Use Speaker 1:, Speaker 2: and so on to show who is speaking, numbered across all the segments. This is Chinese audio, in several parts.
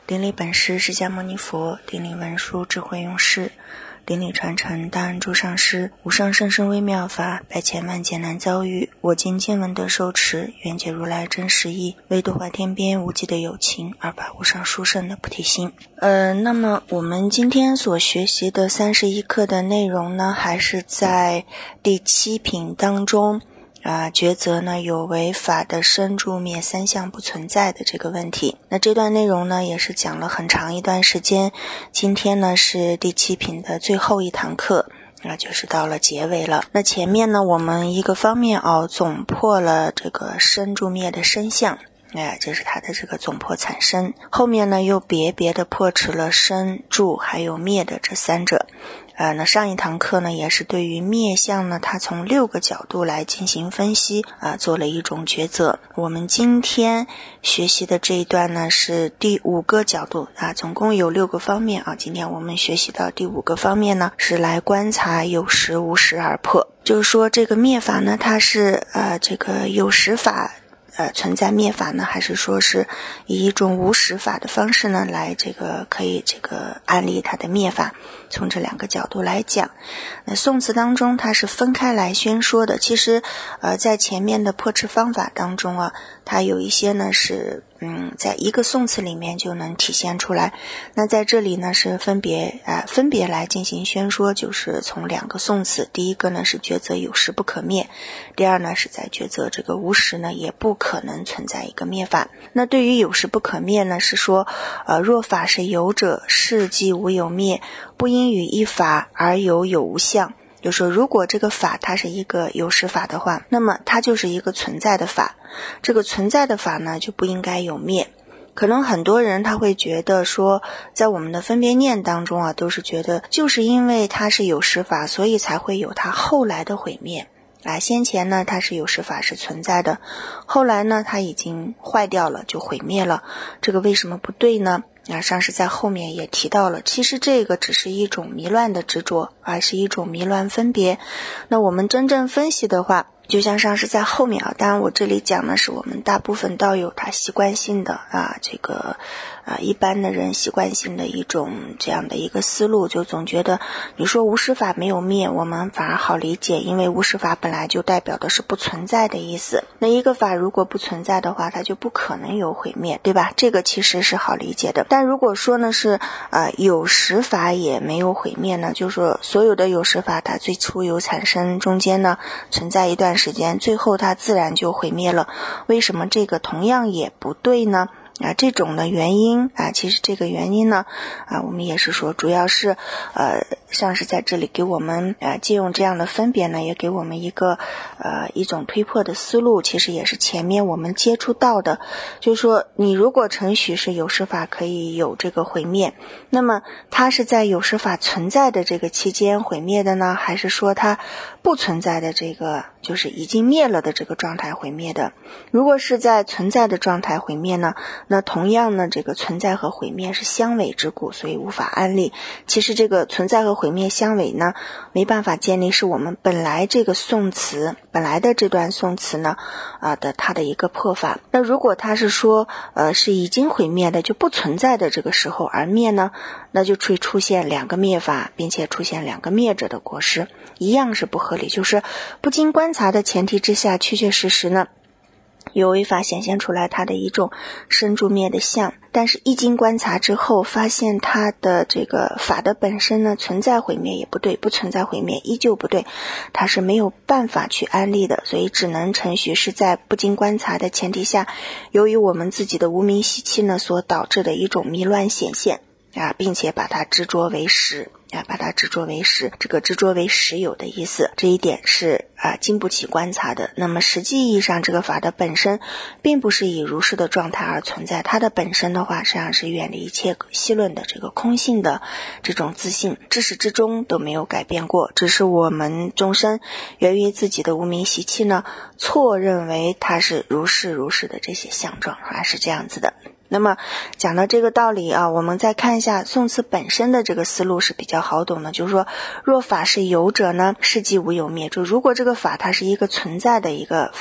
Speaker 1: 顶礼本师释迦牟尼佛，顶礼文殊智慧勇士，顶礼传承大恩诸上师，无上甚深微妙法，百千万劫难遭遇。我今见闻得受持，愿解如来真实义，为度化天边无际的有情，而发无上殊胜的菩提心。那么我们今天所学习的31课的内容呢，还是在第7品当中抉择呢有为法的生住灭三相不存在的这个问题。那这段内容呢也是讲了很长一段时间，今天呢是第7品的最后一堂课，那就是到了结尾了。那前面呢我们一个方面总破了这个生住灭的生相，这是它的这个总破产生。后面呢又别的破除了生住还有灭的这三者。那上一堂课呢也是对于灭相呢它从6个角度来进行分析做了一种抉择。我们今天学习的这一段呢是第5个角度总共有6个方面今天我们学习到第5个方面呢是来观察有实无实而破。就是说这个灭法呢它是这个有实法存在灭法呢，还是说是以一种无实法的方式呢来可以安立它的灭法。从这2个角度来讲，那宋词当中它是分开来宣说的。其实在前面的破斥方法当中它有一些呢是在一个宋词里面就能体现出来。那在这里呢是分别来进行宣说，就是从2个宋词。第一个呢是抉择有实不可灭，第二呢是在抉择这个无实呢也不可能存在一个灭法。那对于有实不可灭呢是说若法是有者，是即无有灭，不因与一法而有无相。就是说如果这个法它是一个有实法的话，那么它就是一个存在的法，这个存在的法呢就不应该有灭。可能很多人他会觉得说，在我们的分别念当中都是觉得就是因为它是有实法，所以才会有它后来的毁灭先前呢它是有实法是存在的，后来呢它已经坏掉了就毁灭了，这个为什么不对呢？上师在后面也提到了，其实这个只是一种迷乱的执着，是一种迷乱分别。那我们真正分析的话，就像上师在后面当然我这里讲的是我们大部分道友他习惯性的一般的人习惯性的一种这样的一个思路，就总觉得你说无实法没有灭，我们反而好理解，因为无实法本来就代表的是不存在的意思。那一个法如果不存在的话，它就不可能有毁灭，对吧？这个其实是好理解的。但如果说呢是有实法也没有毁灭呢，就是说所有的有实法它最初有产生，中间呢存在一段时间，最后它自然就毁灭了，为什么这个同样也不对呢？这种的原因其实这个原因呢我们也是说主要是上师在这里给我们借用这样的分别呢，也给我们一种推破的思路，其实也是前面我们接触到的。就是说你如果承许是有实法可以有这个毁灭，那么它是在有实法存在的这个期间毁灭的呢，还是说它不存在的这个就是已经灭了的这个状态毁灭的？如果是在存在的状态毁灭呢，那同样呢这个存在和毁灭是相违之故，所以无法安立。其实这个存在和毁灭相违呢没办法建立，是我们本来这个宋词本来的这段宋词呢它的一个破法。那如果它是说是已经毁灭的就不存在的这个时候而灭呢，那就会出现2个灭法，并且出现2个灭者的果实，一样是不合理。就是不经观察的前提之下，确确实实呢有为法显现出来它的一种生住灭的相，但是一经观察之后发现它的这个法的本身呢存在毁灭也不对，不存在毁灭依旧不对，它是没有办法去安立的，所以只能承许是在不经观察的前提下，由于我们自己的无明习气呢所导致的一种迷乱显现并且把它执着为实把它执着为实，这个执着为实有的意思，这一点是经不起观察的。那么实际意义上这个法的本身并不是以如是的状态而存在，它的本身的话实际上是远离一切细论的这个空性的这种自性，至始至终都没有改变过，只是我们众生源于自己的无明习气呢错认为它是如是的这些相状是这样子的。那么讲到这个道理我们再看一下宋词本身的这个思路是比较好懂的，就是说若法是有者呢，是即无有灭。就如果这个法它是一个存在的一个法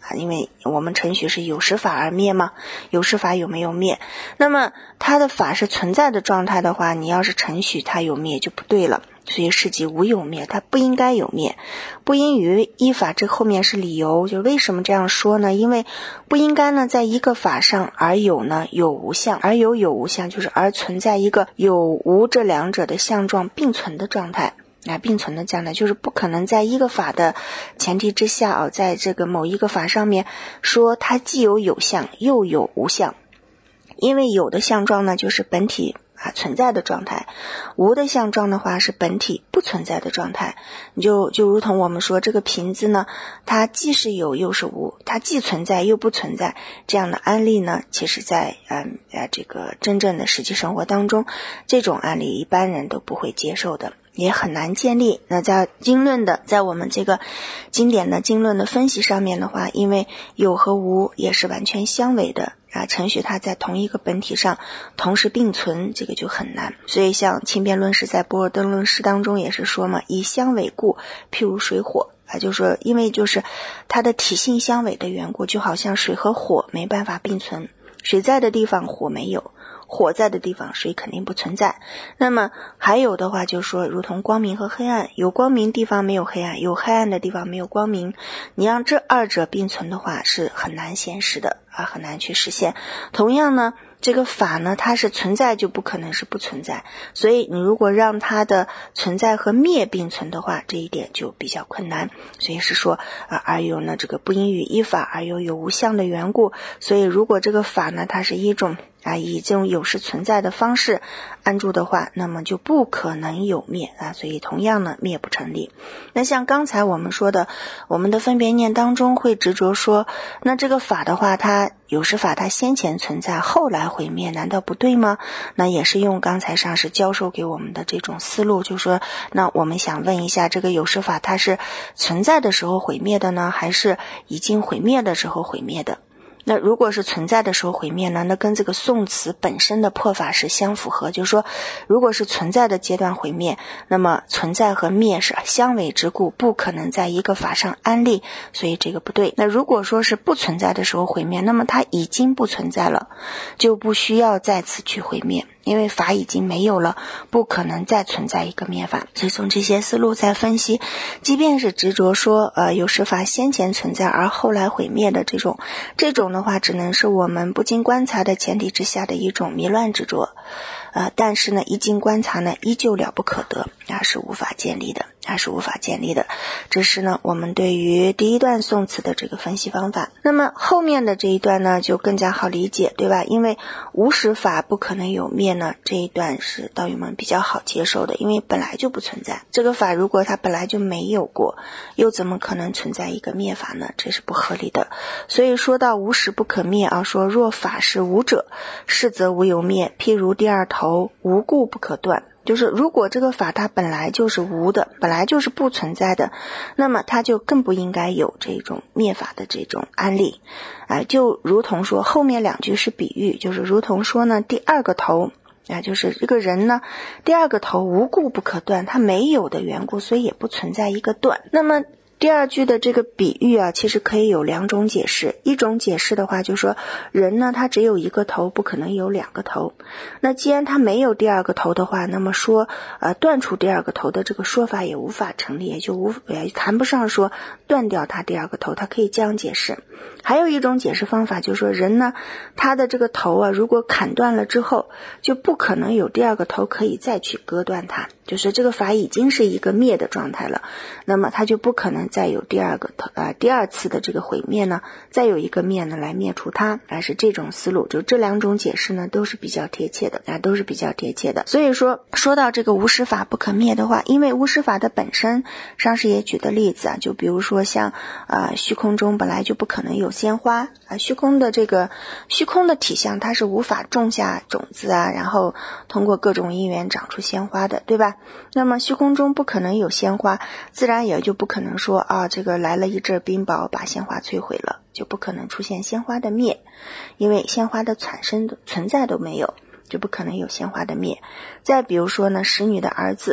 Speaker 1: 因为我们程序是有实法而灭嘛，有实法有没有灭？那么它的法是存在的状态的话，你要是程序它有灭就不对了。所以是即无有灭，它不应该有灭。不应于依法，这后面是理由，就为什么这样说呢？因为不应该呢在一个法上而有呢有无相，而有无相就是而存在一个有无这两者的相状并存的状态。并存的状态就是不可能在一个法的前提之下在这个某一个法上面说它既有相又有无相。因为有的相状呢就是本体存在的状态，无的相状的话是本体不存在的状态。就如同我们说这个瓶子呢，它既是有又是无，它既存在又不存在，这样的案例呢，其实在这个真正的实际生活当中，这种案例一般人都不会接受的，也很难建立。那在经论的，在我们这个经典的经论的分析上面的话，因为有和无也是完全相违的程序它在同一个本体上同时并存，这个就很难。所以像清辩论师在波尔登论师当中也是说嘛，以相违故，譬如水火就是说因为就是它的体性相违的缘故，就好像水和火没办法并存，水在的地方火没有，火在的地方水肯定不存在。那么还有的话就说如同光明和黑暗，有光明地方没有黑暗，有黑暗的地方没有光明，你让这二者并存的话是很难现实的很难去实现。同样呢这个法呢它是存在就不可能是不存在，所以你如果让它的存在和灭并存的话，这一点就比较困难。所以是说而有呢这个不应于依法而有无相的缘故，所以如果这个法呢它是一种以这种有实存在的方式安住的话，那么就不可能有灭所以同样呢灭不成立。那像刚才我们说的，我们的分别念当中会执着说，那这个法的话它有实法它先前存在后来毁灭，难道不对吗？那也是用刚才上师教授给我们的这种思路，就说那我们想问一下，这个有实法它是存在的时候毁灭的呢，还是已经毁灭的时候毁灭的？那如果是存在的时候毁灭呢，那跟这个宋词本身的破法是相符合，就是说如果是存在的阶段毁灭，那么存在和灭是相违之故，不可能在一个法上安立，所以这个不对。那如果说是不存在的时候毁灭，那么它已经不存在了，就不需要再次去毁灭，因为法已经没有了，不可能再存在一个灭法。所以从这些思路在分析，即便是执着说有实法先前存在而后来毁灭的这种的话，只能是我们不经观察的前提之下的一种迷乱执着但是呢一经观察呢依旧了不可得是无法建立的这是呢我们对于第一段宋词的这个分析方法。那么后面的这一段呢就更加好理解，对吧？因为无实法不可能有灭呢，这一段是道友们比较好接受的，因为本来就不存在，这个法如果它本来就没有过，又怎么可能存在一个灭法呢？这是不合理的。所以说到无实不可灭说若法是无者，是则无有灭，譬如第二头无故不可断，就是如果这个法它本来就是无的，本来就是不存在的，那么它就更不应该有这种灭法的这种案例就如同说后面两句是比喻，就是如同说呢第二个头就是这个人呢第二个头无故不可断，它没有的缘故，所以也不存在一个断。那么第二句的这个比喻其实可以有两种解释。一种解释的话就是说人呢他只有一个头，不可能有两个头，那既然他没有第二个头的话，那么说断除第二个头的这个说法也无法成立，也谈不上说断掉他第二个头，他可以这样解释。还有一种解释方法就是说人呢他的这个头如果砍断了之后，就不可能有第二个头可以再去割断它，就是这个法已经是一个灭的状态了，那么它就不可能再有第二次的这个毁灭呢，再有一个灭呢来灭除它是这种思路。就这两种解释呢都是比较贴切的所以说到这个无实法不可灭的话，因为无实法的本身上师也举的例子就比如说像虚空中本来就不可能有鲜花虚空的体相它是无法种下种子然后通过各种因缘长出鲜花的，对吧？那么虚空中不可能有鲜花，自然也就不可能说这个来了一阵冰雹把鲜花摧毁了，就不可能出现鲜花的灭，因为鲜花的存在都没有，就不可能有鲜花的灭。再比如说呢，使女的儿子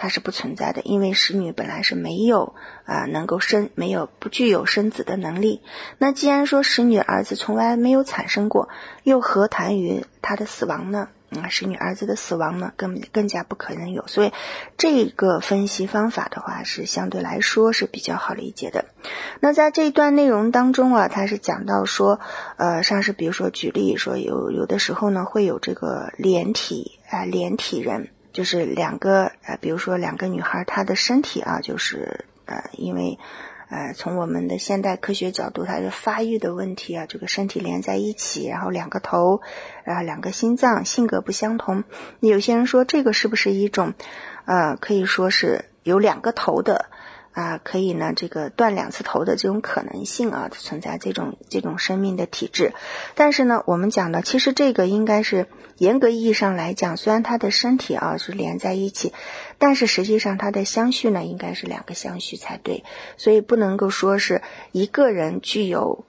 Speaker 1: 它是不存在的，因为使女本来是没有能够不具有生子的能力。那既然说使女儿子从来没有产生过，又何谈于他的死亡呢？使女儿子的死亡呢，更加不可能有。所以这个分析方法的话，是相对来说是比较好理解的。那在这一段内容当中啊，他是讲到说，上师比如说举例说，有的时候呢会有这个连体人，就是比如说两个女孩，她的身体啊，就是因为从我们的现代科学角度，它是发育的问题啊，这个身体连在一起，然后两个头，两个心脏，性格不相同。有些人说这个是不是一种可以说是有两个头的可以呢这个断2次头的这种可能性啊，存在这种生命的体质。但是呢，我们讲的其实这个应该是严格意义上来讲，虽然他的身体是连在一起，但是实际上他的相续呢应该是2个相续才对，所以不能够说是一个人具有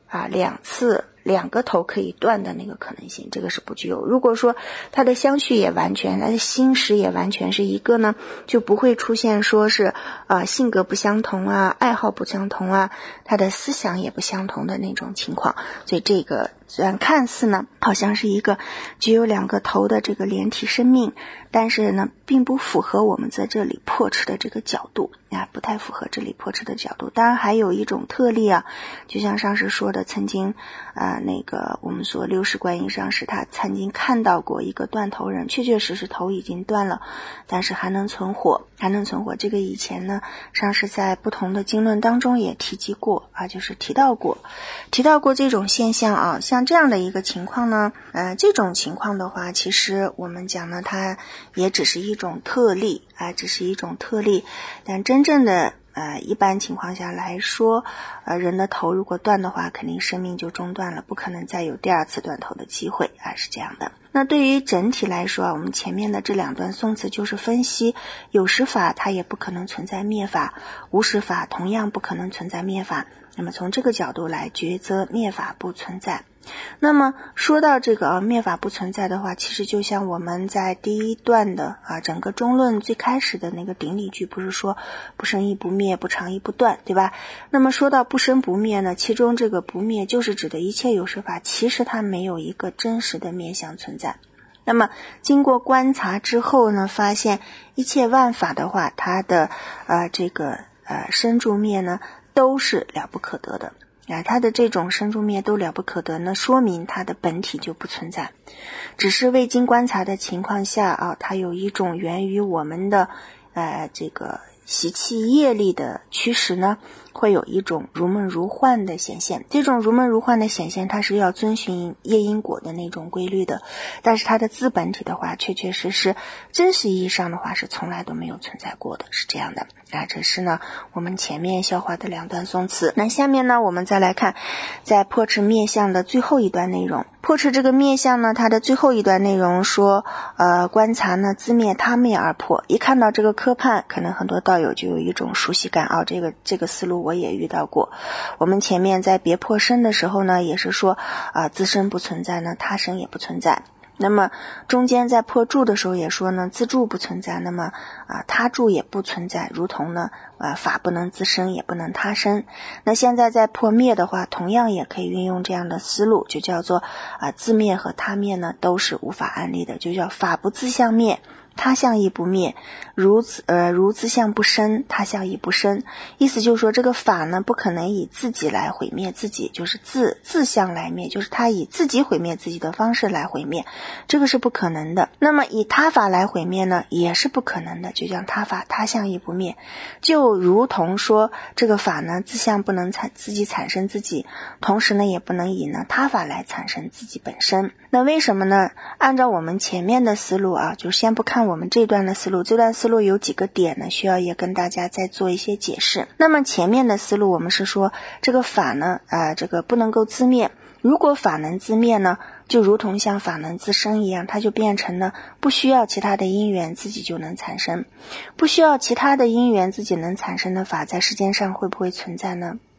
Speaker 1: 2个头可以断的那个可能性，这个是不具有。如果说他的相续也完全，他的心识也完全是一个呢，就不会出现说是性格不相同爱好不相同他的思想也不相同的那种情况。所以这个虽然看似呢好像是一个具有2个头的这个连体生命，但是呢并不符合我们在这里破斥的这个角度不太符合这里破斥的角度。当然还有一种特例就像上师说的，曾经我们说六世观音上师他曾经看到过一个断头人，确确实实头已经断了，但是还能存活。这个以前呢上师在不同的经论当中也提及过就是提到过这种现象像这样的一个情况呢这种情况的话，其实我们讲呢它也只是一种特例但真正的一般情况下来说人的头如果断的话，肯定生命就中断了，不可能再有第2次断头的机会是这样的。那对于整体来说我们前面的这2段颂词就是分析有实法它也不可能存在灭法，无实法同样不可能存在灭法，那么从这个角度来抉择灭法不存在。那么说到这个灭法不存在的话，其实就像我们在第一段的整个中论最开始的那个顶礼句，不是说不生亦不灭，不长亦不断，对吧？那么说到不生不灭呢，其中这个不灭就是指的一切有实法，其实它没有一个真实的面相存在。那么经过观察之后呢，发现一切万法的话，它的生住灭呢都是了不可得的它的这种生住灭都了不可得呢，说明它的本体就不存在，只是未经观察的情况下它有一种源于我们的习气业力的驱使呢，会有一种如梦如幻的显现。这种如梦如幻的显现，它是要遵循业因果的那种规律的，但是它的自本体的话，确确实实真实意义上的话是从来都没有存在过的，是这样的这是呢我们前面消化的2段颂词。那下面呢我们再来看在破斥灭相的最后一段内容。破斥这个灭相呢，它的最后一段内容说观察呢自灭他灭而破。一看到这个科判，可能很多道友就有一种熟悉感这个思路我也遇到过。我们前面在别破身的时候呢，也是说自身不存在呢，他身也不存在。那么中间在破住的时候也说呢，自住不存在，那么他住也不存在，如同呢法不能自生也不能他生。那现在在破灭的话，同样也可以运用这样的思路，就叫做自灭和他灭呢都是无法安立的，就叫法不自相灭，他相亦不灭，如自相不生，他相亦不生。意思就是说这个法呢不可能以自己来毁灭自己，就是自相来灭，就是他以自己毁灭自己的方式来毁灭，这个是不可能的。那么以他法来毁灭呢也是不可能的，就叫他法他相亦不灭。就如同说这个法呢自相不能自己产生自己，同时呢也不能以呢他法来产生自己本身。那为什么呢？按照我们前面的思路就先不看我们这段的思路，这段思路有几个点呢需要也跟大家再做一些解释。那么前面的思路我们是说这个法呢这个不能够自灭，如果法能自灭呢，就如同像法能自生一样，它就变成了不需要其他的因缘自己就能产生。不需要其他的因缘自己能产生的法，在世间上会不会存在呢？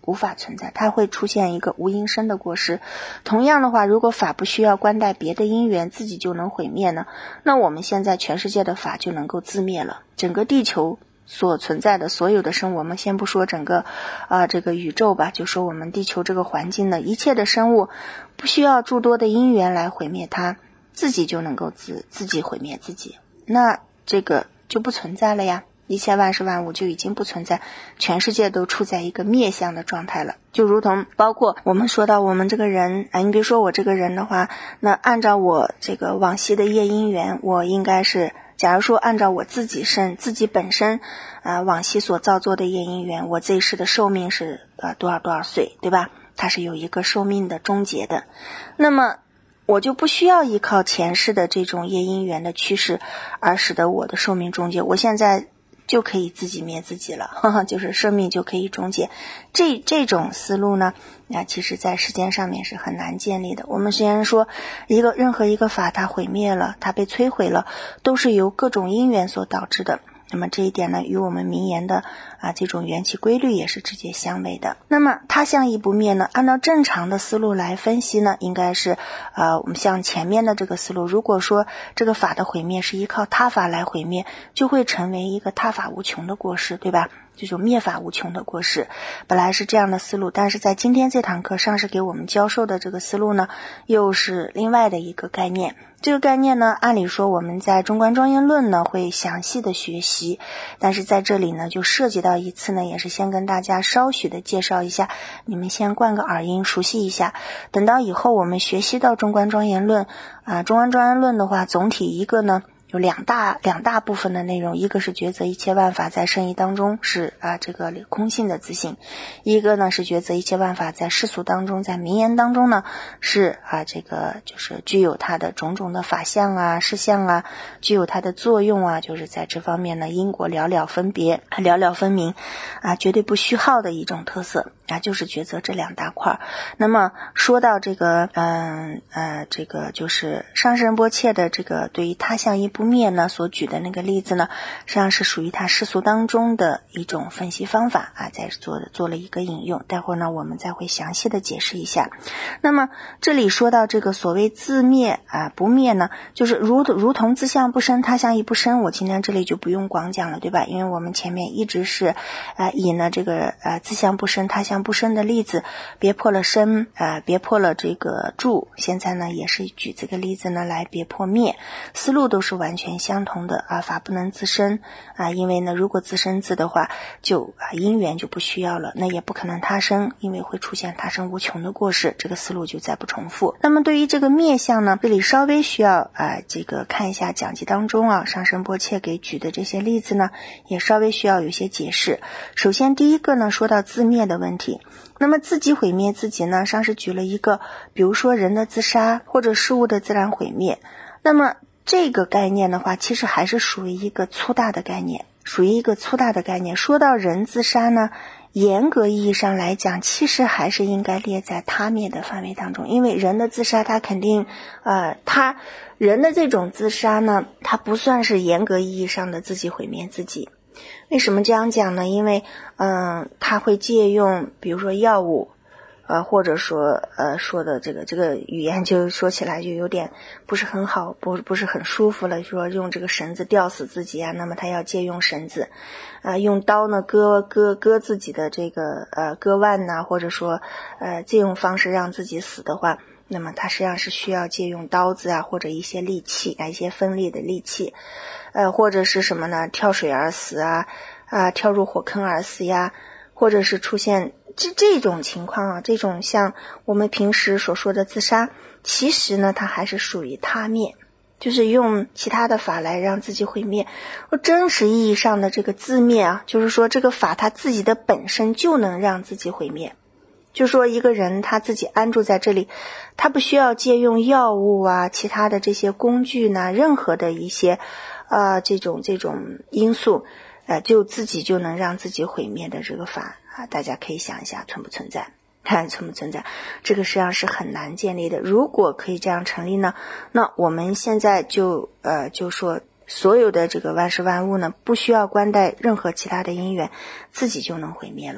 Speaker 1: 无法存在，它会出现一个无因生的过失。同样的话，如果法不需要关带别的因缘，自己就能毁灭呢，那我们现在全世界的法就能够自灭了。整个地球所存在的所有的生物，我们先不说整个这个宇宙吧，就说我们地球这个环境的一切的生物，不需要诸多的因缘来毁灭它，自己就能够自己毁灭自己，那这个就不存在了呀，一切万事万物就已经不存在，全世界都处在一个灭相的状态了。就如同包括我们说到我们这个人你比如说我这个人的话，那按照我这个往昔的业因缘，我应该是假如说按照我自己本身往昔所造作的业因缘，我这一世的寿命是多少岁，对吧？它是有一个寿命的终结的，那么我就不需要依靠前世的这种业因缘的趋势而使得我的寿命终结，我现在就可以自己灭自己了，就是生命就可以终结。这种思路呢，其实在世间上面是很难建立的。我们虽然说任何一个法它毁灭了，它被摧毁了，都是由各种因缘所导致的。那么这一点呢，与我们名言的这种缘起规律也是直接相违的。那么他相亦不灭呢，按照正常的思路来分析呢，应该是我们像前面的这个思路，如果说这个法的毁灭是依靠他法来毁灭，就会成为一个他法无穷的过失，对吧？这种灭法无穷的过失，本来是这样的思路，但是在今天这堂课上是给我们教授的这个思路呢，又是另外的一个概念。这个概念呢，按理说我们在中观庄严论呢会详细的学习，但是在这里呢就涉及到一次呢，也是先跟大家稍许的介绍一下，你们先灌个耳音熟悉一下，等到以后我们学习到中观庄严论中观庄严论的话，总体一个呢有两大部分的内容，一个是觉则一切万法在圣义当中是这个空性的自性，一个呢是觉则一切万法在世俗当中，在名言当中呢是这个就是具有它的种种的法相事相具有它的作用就是在这方面呢因果了了分别了了分明绝对不虚耗的一种特色就是觉则这两大块。那么说到这个这个就是上师仁波切的这个对于他相亦不灭呢所举的那个例子呢，实际上是属于他世俗当中的一种分析方法在做了一个引用，待会儿呢我们再会详细的解释一下。那么这里说到这个所谓自灭不灭呢，就是如同自相不生他相亦不生，我今天这里就不用广讲了，对吧？因为我们前面一直是以呢这个自相不生他相不生的例子别破了生别破了这个住，现在呢也是举这个例子呢来别破灭，思路都是完全相同的法不能自生因为呢如果自生自的话就因缘就不需要了，那也不可能他生，因为会出现他生无穷的过失，这个思路就再不重复。那么对于这个灭相呢，这里稍微需要这个看一下讲记当中上师仁波切给举的这些例子呢，也稍微需要有些解释。首先第一个呢，说到自灭的问题，那么自己毁灭自己呢，上师举了一个比如说人的自杀或者事物的自然毁灭，那么这个概念的话其实还是属于一个粗大的概念，说到人自杀呢，严格意义上来讲其实还是应该列在他灭的范围当中，因为人的自杀他肯定人的这种自杀呢，他不算是严格意义上的自己毁灭自己。为什么这样讲呢？因为他会借用比如说药物或者说说的这个语言就说起来就有点不是很好，不是很舒服了，说用这个绳子吊死自己那么他要借用绳子用刀呢割自己的这个割腕或者说借用方式让自己死的话，那么他实际上是需要借用刀子或者一些利器一些锋利的利器或者是什么呢，跳水而死跳入火坑而死或者是出现这种情况这种像我们平时所说的自杀，其实呢它还是属于他灭，就是用其他的法来让自己毁灭。真实意义上的这个自灭就是说这个法它自己的本身就能让自己毁灭，就说一个人他自己安住在这里，他不需要借用药物其他的这些工具呢，任何的一些这种因素就自己就能让自己毁灭的这个法大家可以想一下存不存在，这个实际上是很难建立的。如果可以这样成立呢，那我们现在就说所有的这个万事万物呢，不需要关带任何其他的因缘，自己就能毁灭了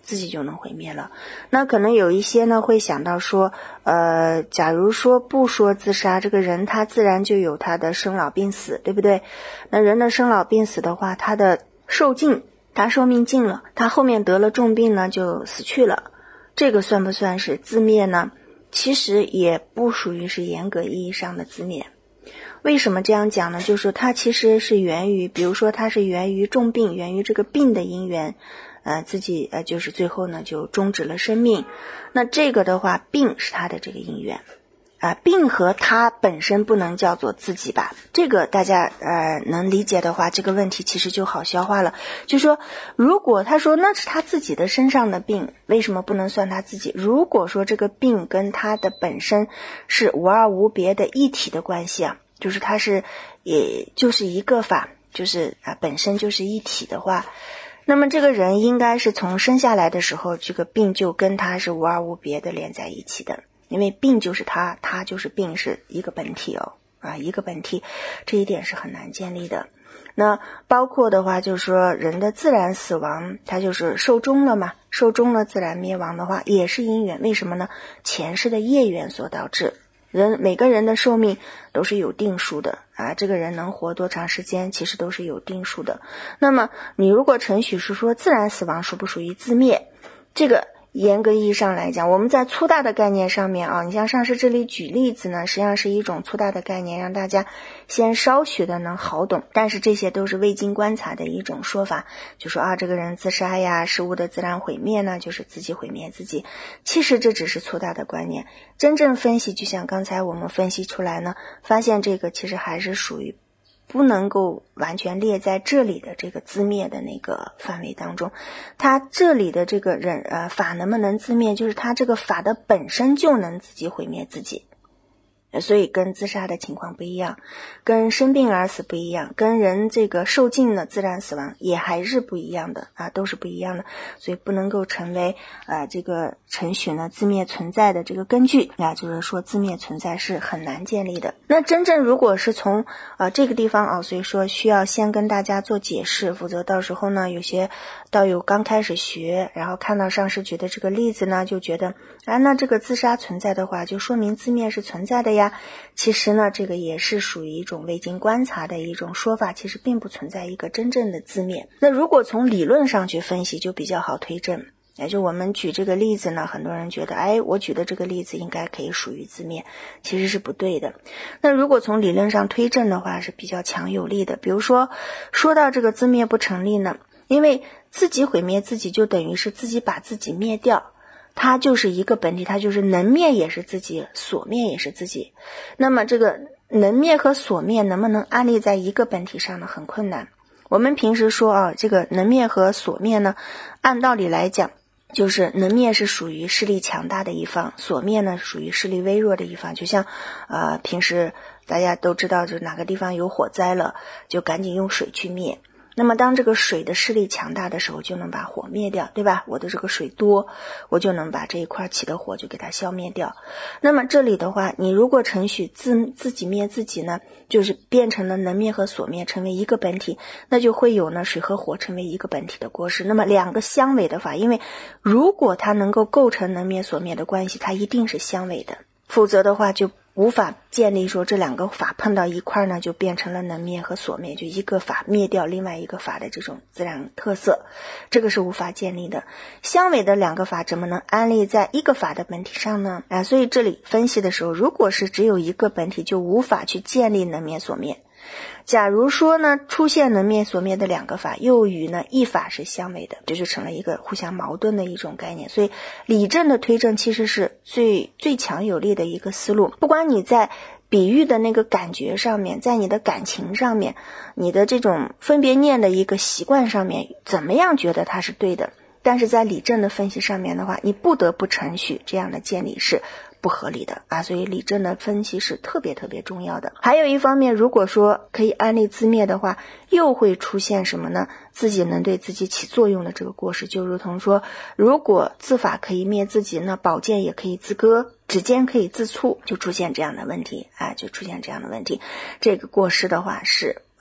Speaker 1: 自己就能毁灭了。那可能有一些呢会想到说假如说不说自杀，这个人他自然就有他的生老病死，对不对？那人的生老病死的话，他的寿尽，他寿命尽了，他后面得了重病呢就死去了，这个算不算是自灭呢？其实也不属于是严格意义上的自灭。为什么这样讲呢？就是说它其实是源于，比如说它是源于重病，源于这个病的因缘，自己就是最后呢就终止了生命。那这个的话，病是它的这个因缘病和它本身不能叫做自己吧，这个大家能理解的话，这个问题其实就好消化了。就说如果他说那是他自己的身上的病，为什么不能算他自己？如果说这个病跟他的本身是无二无别的一体的关系就是它是也就是一个法，就是本身就是一体的话，那么这个人应该是从生下来的时候，这个病就跟他是无二无别的连在一起的，因为病就是他，他就是病，是一个本体一个本体，这一点是很难建立的。那包括的话就是说人的自然死亡，它就是寿终了嘛，寿终了自然灭亡的话也是因缘，为什么呢？前世的业缘所导致。每个人的寿命都是有定数的这个人能活多长时间其实都是有定数的。那么你如果程序是说自然死亡属不属于自灭，这个严格意义上来讲，我们在粗大的概念上面你像上师这里举例子呢，实际上是一种粗大的概念，让大家先稍许的能好懂，但是这些都是未经观察的一种说法，就说这个人自杀呀，事物的自然毁灭呢，就是自己毁灭自己。其实这只是粗大的观念，真正分析，就像刚才我们分析出来呢，发现这个其实还是属于不能够完全列在这里的这个自灭的那个范围当中。他这里的这个法能不能自灭，就是他这个法的本身就能自己毁灭自己，所以跟自杀的情况不一样，跟生病而死不一样，跟人这个受尽的自然死亡也还是不一样的都是不一样的，所以不能够成为这个程序呢自灭存在的这个根据就是说自灭存在是很难建立的。那真正如果是从这个地方所以说需要先跟大家做解释，否则到时候呢有些道友刚开始学，然后看到上师举的这个例子呢，就觉得那这个自杀存在的话就说明自灭是存在的呀。其实呢这个也是属于一种未经观察的一种说法，其实并不存在一个真正的自灭。那如果从理论上去分析就比较好推证，也就我们举这个例子呢，很多人觉得我举的这个例子应该可以属于自灭，其实是不对的。那如果从理论上推证的话是比较强有力的。比如说到这个自灭不成立呢，因为自己毁灭自己就等于是自己把自己灭掉，它就是一个本体，它就是能灭也是自己，所灭也是自己。那么这个能灭和所灭能不能安立在一个本体上呢？很困难。我们平时说这个能灭和所灭呢，按道理来讲就是能灭是属于势力强大的一方，所灭呢属于势力微弱的一方。就像平时大家都知道，就哪个地方有火灾了就赶紧用水去灭，那么当这个水的势力强大的时候就能把火灭掉，对吧？我的这个水多，我就能把这一块起的火就给它消灭掉。那么这里的话，你如果程序自己灭自己呢，就是变成了能灭和所灭成为一个本体，那就会有呢水和火成为一个本体的过失。那么两个相违的法，因为如果它能够构成能灭所灭的关系，它一定是相违的，否则的话就无法建立说这两个法碰到一块呢就变成了能灭和所灭，就一个法灭掉另外一个法的这种自然特色，这个是无法建立的。相违的两个法怎么能安立在一个法的本体上呢？所以这里分析的时候，如果是只有一个本体就无法去建立能灭所灭。假如说呢出现能灭所灭的两个法又与呢一法是相违的，这就成了一个互相矛盾的一种概念。所以理证的推证其实是最强有力的一个思路。不管你在比喻的那个感觉上面，在你的感情上面，你的这种分别念的一个习惯上面，怎么样觉得它是对的，但是在理证的分析上面的话，你不得不承许这样的建立是不合理的所以理证的分析是特别重要的。还有一方面，如果说可以安立自灭的话，又会出现什么呢？自己能对自己起作用的这个过失，就如同说如果自法可以灭自己，那宝剑也可以自割，指尖可以自触，就出现这样的问题就出现这样的问题。这个过失的话是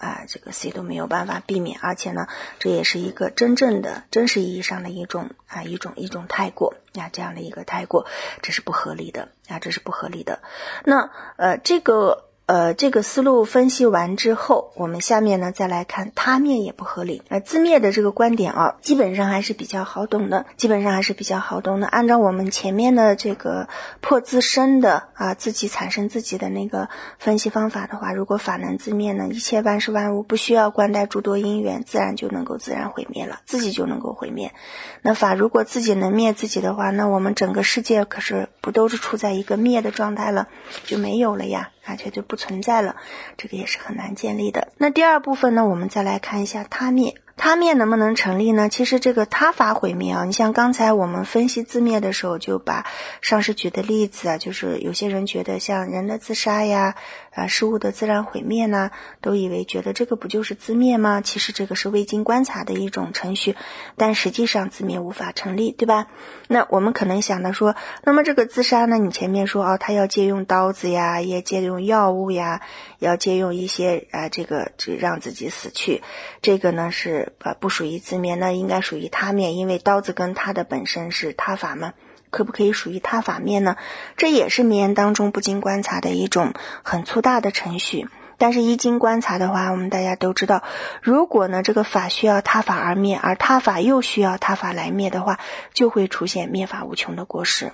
Speaker 1: 这个谁都没有办法避免，而且呢，这也是一个真实意义上的一种太过这样的一个太过，这是不合理的这是不合理的。那这个思路分析完之后，我们下面呢再来看他灭也不合理。自灭的这个观点基本上还是比较好懂的，按照我们前面的这个破自身的自己产生自己的那个分析方法的话，如果法能自灭呢，一切万事万物不需要观待诸多因缘，自然就能够自然毁灭了，自己就能够毁灭。那法如果自己能灭自己的话，那我们整个世界可是不都是处在一个灭的状态了，就没有了呀，绝对不存在了，这个也是很难建立的。那第二部分呢，我们再来看一下他灭。他灭能不能成立呢？其实这个他法毁灭你像刚才我们分析自灭的时候，就把上师举的例子就是有些人觉得像人的自杀呀事物的自然毁灭呢，都以为觉得这个不就是自灭吗？其实这个是未经观察的一种程序，但实际上自灭无法成立，对吧？那我们可能想到说，那么这个自杀呢，你前面说他要借用刀子呀，也借用药物呀，要借用一些这让自己死去，这个呢是不属于自灭，那应该属于他灭，因为刀子跟它的本身是他法嘛，可不可以属于他法灭呢？这也是名言当中不经观察的一种很粗大的程序。但是一经观察的话，我们大家都知道，如果呢这个法需要他法而灭，而他法又需要他法来灭的话，就会出现灭法无穷的过失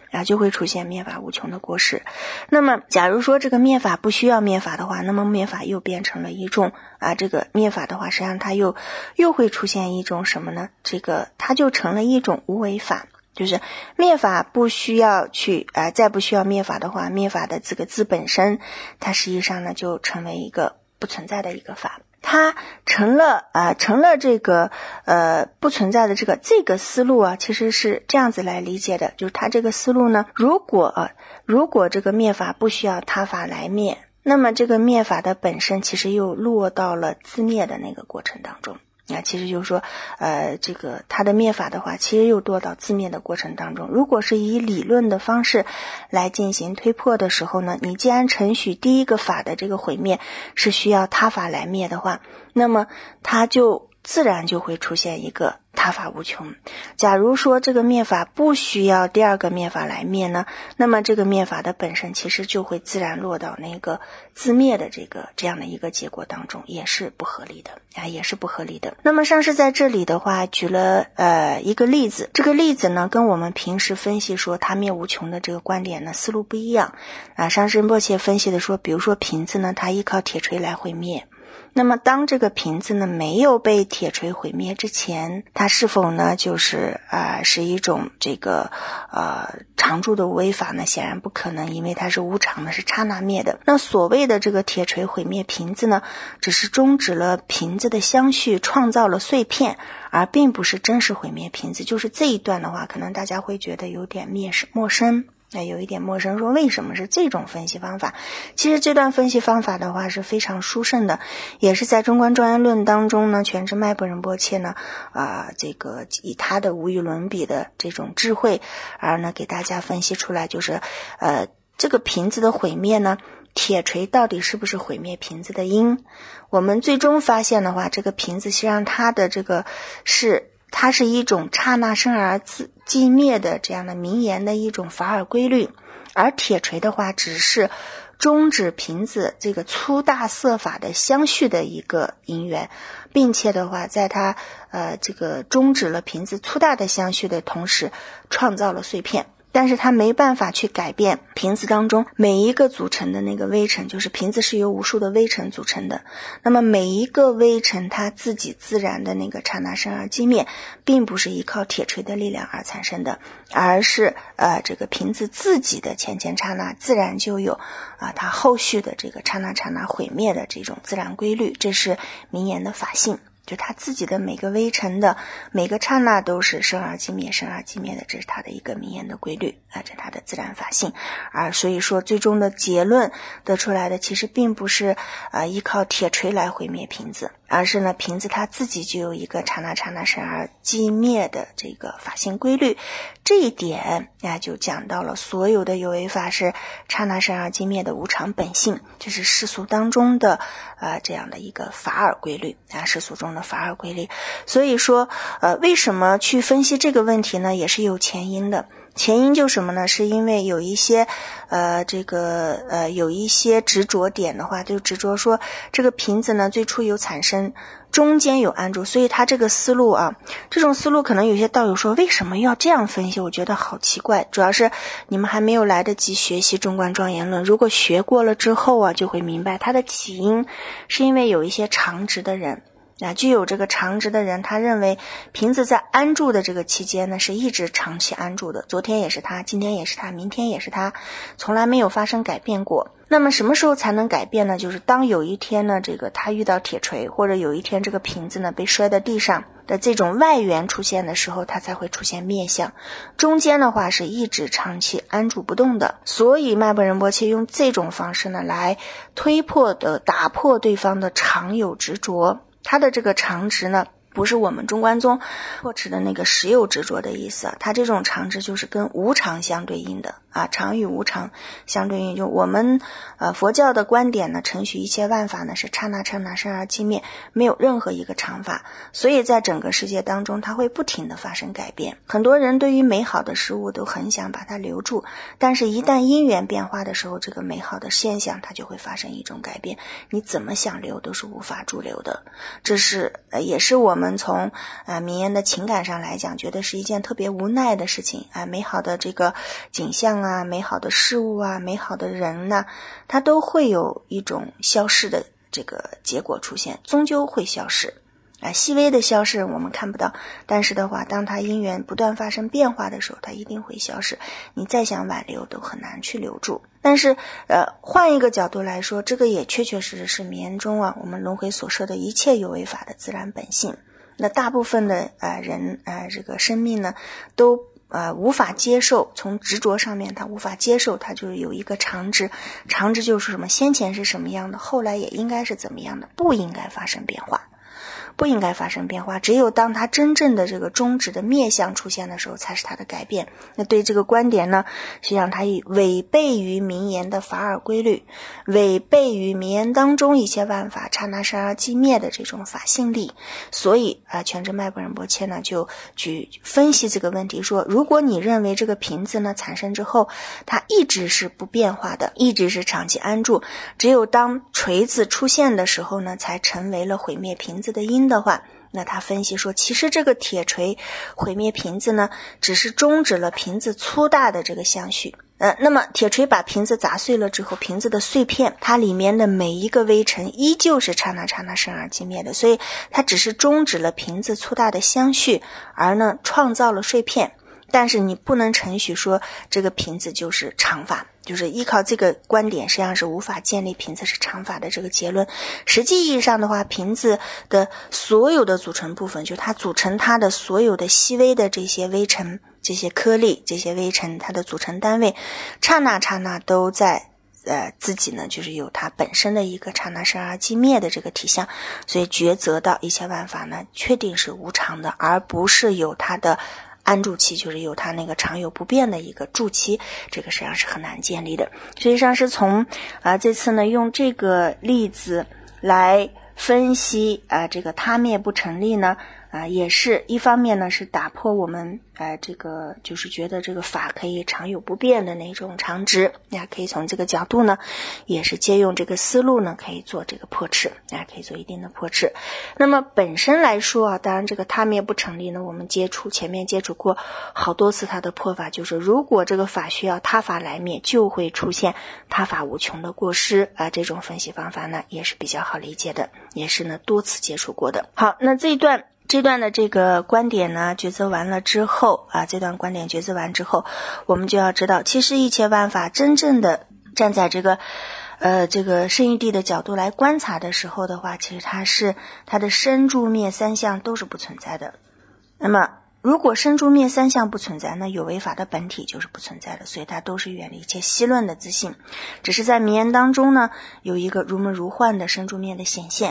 Speaker 1: 那么假如说这个灭法不需要灭法的话，那么灭法又变成了一种这个灭法的话，实际上它又会出现一种什么呢？这个它就成了一种无为法。就是灭法不需要去再不需要灭法的话，灭法的这个字本身，它实际上呢就成为一个不存在的一个法，它成了这个不存在的这个思路其实是这样子来理解的，就是它这个思路呢，如果这个灭法不需要他法来灭，那么这个灭法的本身其实又落到了自灭的那个过程当中。其实就是说这个它的灭法的话，其实又落到自灭的过程当中。如果是以理论的方式来进行推破的时候呢，你既然承许第一个法的这个毁灭是需要他法来灭的话，那么它就自然就会出现一个他法无穷。假如说这个灭法不需要第二个灭法来灭呢，那么这个灭法的本身其实就会自然落到那个自灭的这样的一个结果当中，也是不合理的那么上师在这里的话举了一个例子，这个例子呢跟我们平时分析说他灭无穷的这个观点呢思路不一样上师默切分析的说，比如说瓶子呢，它依靠铁锤来毁灭，那么当这个瓶子呢没有被铁锤毁灭之前，它是否呢就是是一种这个常住的无为法呢？显然不可能，因为它是无常的，是刹那灭的。那所谓的这个铁锤毁灭瓶子呢，只是终止了瓶子的相续，创造了碎片，而并不是真实毁灭瓶子。就是这一段的话，可能大家会觉得有点陌生有一点陌生，说为什么是这种分析方法？其实这段分析方法的话是非常殊胜的，也是在中观庄严论当中呢，全知迈布仁波切呢这个以他的无与伦比的这种智慧而呢给大家分析出来，就是这个瓶子的毁灭呢，铁锤到底是不是毁灭瓶子的因？我们最终发现的话，这个瓶子实际上它的这个它是一种刹那生而寂灭的这样的名言的一种法尔规律，而铁锤的话只是终止瓶子这个粗大色法的相续的一个因缘，并且的话在它这个终止了瓶子粗大的相续的同时创造了碎片，但是它没办法去改变瓶子当中每一个组成的那个微尘，就是瓶子是由无数的微尘组成的，那么每一个微尘它自己自然的那个刹那生而寂灭，并不是依靠铁锤的力量而产生的，而是这个瓶子自己的前刹那自然就有它后续的这个刹那毁灭的这种自然规律，这是名言的法性。就它自己的每个微尘的每个刹那都是生而寂灭的，这是它的一个名言的规律这是它的自然法性。所以说最终的结论得出来的其实并不是依靠铁锤来毁灭瓶子， 而是呢瓶子它自己就有一个刹那刹那生而寂灭的这个法性规律。这一点就讲到了所有的有为法是刹那生而寂灭的无常本性，这是世俗当中的这样的一个法尔规律世俗中的法尔规律。所以说为什么去分析这个问题呢，也是有前因的。前因就是什么呢？是因为有一些有一些执着点的话，就执着说这个瓶子呢最初有产生，中间有安住，所以他这个思路这种思路可能有些道友说为什么要这样分析，我觉得好奇怪。主要是你们还没有来得及学习中观庄严论，如果学过了之后就会明白它的起因是因为有一些常执的人具有这个常执的人，他认为瓶子在安住的这个期间呢是一直长期安住的，昨天也是他，今天也是他，明天也是他，从来没有发生改变过。那么什么时候才能改变呢？就是当有一天呢他遇到铁锤，或者有一天这个瓶子呢被摔到地上的这种外缘出现的时候，它才会出现灭相。中间的话是一直长期安住不动的。所以迈巴仁波切用这种方式呢来打破对方的常有执着。他的这个常执呢不是我们中观宗破持的那个实有执着的意思他这种常执就是跟无常相对应的常与无常相对应。就我们佛教的观点呢，承许一切万法呢是刹那刹那生而寂灭，没有任何一个常法，所以在整个世界当中它会不停的发生改变。很多人对于美好的事物都很想把它留住，但是一旦因缘变化的时候，这个美好的现象它就会发生一种改变，你怎么想留都是无法驻留的。这是也是我们从民间的情感上来讲，觉得是一件特别无奈的事情美好的这个景象美好的事物美好的人它都会有一种消逝的这个结果出现，终究会消逝细微的消逝我们看不到，但是的话当它因缘不断发生变化的时候，它一定会消失，你再想挽留都很难去留住。但是换一个角度来说，这个也确确实实是民间中我们轮回所说的一切有为法的自然本性。那大部分的人这个生命呢都无法接受，从执着上面他无法接受，他就有一个常执，常执就是什么，先前是什么样的，后来也应该是怎么样的，不应该发生变化，不应该发生变化。只有当他真正的这个终止的灭相出现的时候，才是他的改变。那对这个观点呢，实际上他以违背于名言的法尔规律，违背于名言当中一切万法刹那生而寂灭的这种法性力。所以全真迈巴仁波切呢就去分析这个问题，说如果你认为这个瓶子呢产生之后它一直是不变化的，一直是长期安住，只有当锤子出现的时候呢才成为了毁灭瓶子的因的话，那他分析说其实这个铁锤毁灭瓶子呢只是终止了瓶子粗大的这个相续。那么铁锤把瓶子砸碎了之后，瓶子的碎片它里面的每一个微尘依旧是刹那刹那生而寂灭的，所以它只是终止了瓶子粗大的相续，而呢创造了碎片。但是你不能承许说这个瓶子就是常法，就是依靠这个观点实际上是无法建立瓶子是常法的这个结论。实际意义上的话，瓶子的所有的组成部分，就是它组成它的所有的细微的这些微尘，这些颗粒，这些微尘，它的组成单位刹那刹那都在自己呢就是有它本身的一个刹那生而寂灭的这个体相。所以抉择到一切万法呢确定是无常的，而不是有它的安住期，就是有它那个常有不变的一个住期，这个实际上是很难建立的。实际上是从这次呢用这个例子来分析这个他灭不成立呢也是一方面呢是打破我们这个就是觉得这个法可以常有不变的那种常执，可以从这个角度呢也是借用这个思路呢可以做这个破斥可以做一定的破斥。那么本身来说当然这个他灭不成立呢，我们前面接触过好多次它的破法，就是如果这个法需要他法来灭，就会出现他法无穷的过失这种分析方法呢也是比较好理解的，也是呢多次接触过的。好，那这段的这个观点呢抉择完了之后这段观点抉择完之后，我们就要知道其实一切万法真正的站在这个圣义谛的角度来观察的时候的话，其实它的生住灭三相都是不存在的。那么如果生住灭三相不存在，那有为法的本体就是不存在的，所以它都是远离一切析论的自性。只是在名言当中呢有一个如梦如幻的生住灭的显现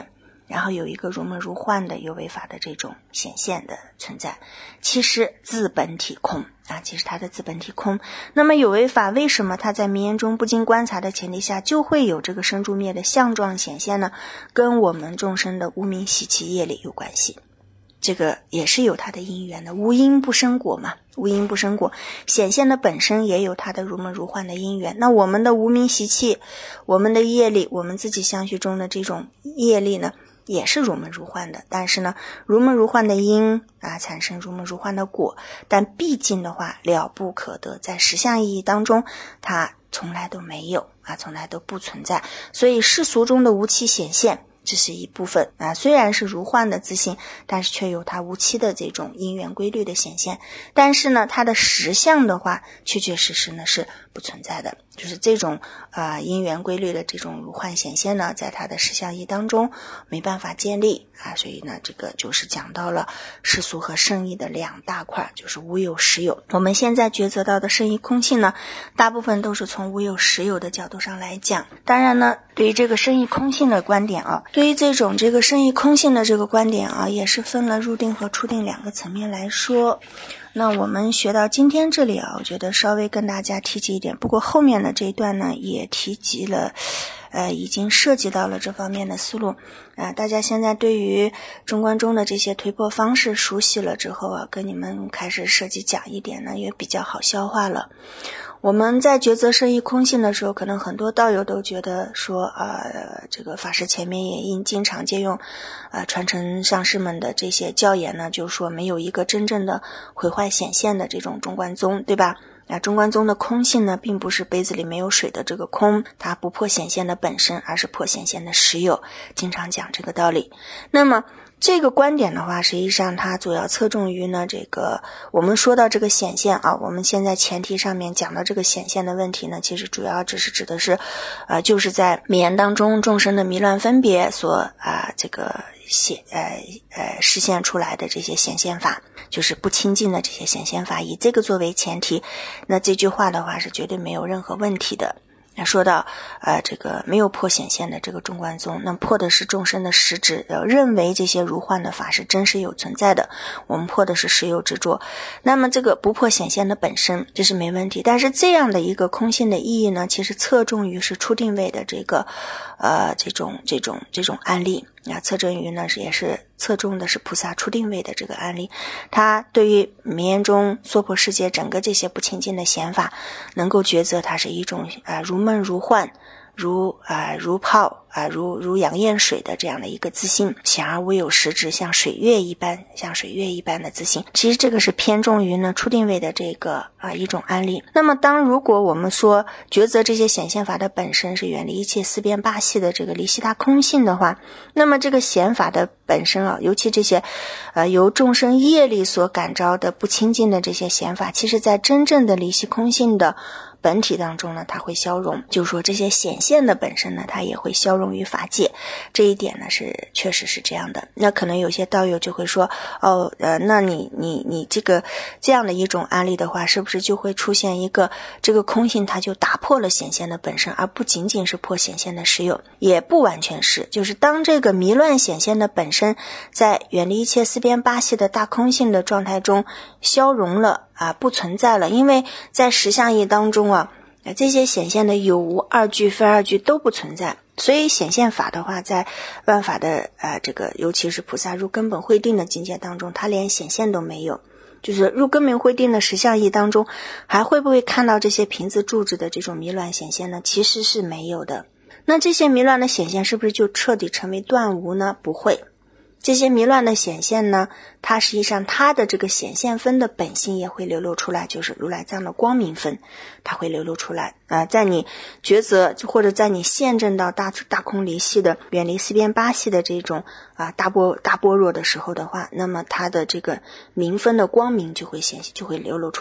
Speaker 1: 然后有一个如梦如幻的有为法的这种显现的存在，其实自本体空其实它的自本体空。那么有为法为什么它在名言中不经观察的前提下就会有这个生住灭的相状显现呢？跟我们众生的无明习气业力有关系，这个也是有它的因缘的，无因不生果嘛，无因不生果，显现的本身也有它的如梦如幻的因缘。那我们的无明习气，我们的业力，我们自己相续中的这种业力呢，也是如梦如幻的，但是呢，如梦如幻的因产生如梦如幻的果，但毕竟的话了不可得，在实相意义当中它从来都没有从来都不存在。所以世俗中的无期显现这是一部分虽然是如幻的自性，但是却有它无期的这种因缘规律的显现，但是呢它的实相的话确确实实呢是不存在的，就是这种因缘规律的这种如幻显现呢，在它的实相义当中没办法建立所以呢这个就是讲到了世俗和圣义的两大块，就是无有实有。我们现在抉择到的圣义空性呢，大部分都是从无有实有的角度上来讲。当然呢，对于这个圣义空性的观点对于这个圣义空性的这个观点也是分了入定和出定两个层面来说。那我们学到今天这里我觉得稍微跟大家提及一点，不过后面的这一段呢也提及了已经涉及到了这方面的思路大家现在对于中观中的这些推破方式熟悉了之后跟你们开始涉及讲一点呢，也比较好消化了。我们在抉择圣义空性的时候，可能很多道友都觉得说这个法师前面也经常借用传承上师们的这些教言呢，就是说没有一个真正的毁坏显现的这种中观宗，对吧？中观宗的空性呢，并不是杯子里没有水的这个空，它不破显现的本身，而是破显现的实有，经常讲这个道理。那么这个观点的话，实际上它主要侧重于呢这个我们说到这个显现我们现在前提上面讲到这个显现的问题呢，其实主要只是指的是就是在名言当中众生的迷乱分别所这个实现出来的这些显现法，就是不清净的这些显现法，以这个作为前提，那这句话的话是绝对没有任何问题的。说到这个没有破显现的这个中观宗，那破的是众生的实质，认为这些如幻的法是真实有存在的，我们破的是实有执着。那么这个不破显现的本身，这是没问题。但是这样的一个空性的意义呢，其实侧重于是出定位的这个这种案例侧重于呢也是侧重的是菩萨出定位的这个案例。它对于名言中娑婆世界整个这些不清净的显法能够抉择，它是一种如梦如幻，如泡如阳焰水的这样的一个自性，显而无有实质，像水月一般的自性。其实这个是偏重于呢出定位的这个一种案例。那么如果我们说抉择这些显现法的本身是远离一切四边八系的这个离系他空性的话，那么这个显法的本身尤其这些由众生业力所感召的不清净的这些显法，其实在真正的离系空性的本体当中呢，它会消融，就是说这些显现的本身呢，它也会消融于法界。这一点呢确实是这样的。那可能有些道友就会说那你这样的一种案例的话，是不是就会出现一个这个空性它就打破了显现的本身，而不仅仅是破显现的实有？也不完全是，就是当这个迷乱显现的本身在远离一切四边八系的大空性的状态中消融了不存在了。因为在实相义当中这些显现的有无二句非二句都不存在，所以显现法的话，在万法的这个尤其是菩萨入根本慧定的境界当中，它连显现都没有。就是入根本慧定的实相义当中，还会不会看到这些瓶子柱子的这种迷乱显现呢？其实是没有的。那这些迷乱的显现是不是就彻底成为断无呢？不会。这些迷乱的显现呢，它实际上它的这个显现分的本性也会流露出来，就是如来藏的光明分，它会流露出来在你抉择或者在你现证到大空离系的远离四边八系的这种大般若的时候的话，那么它的这个明分的光明就会流露出来。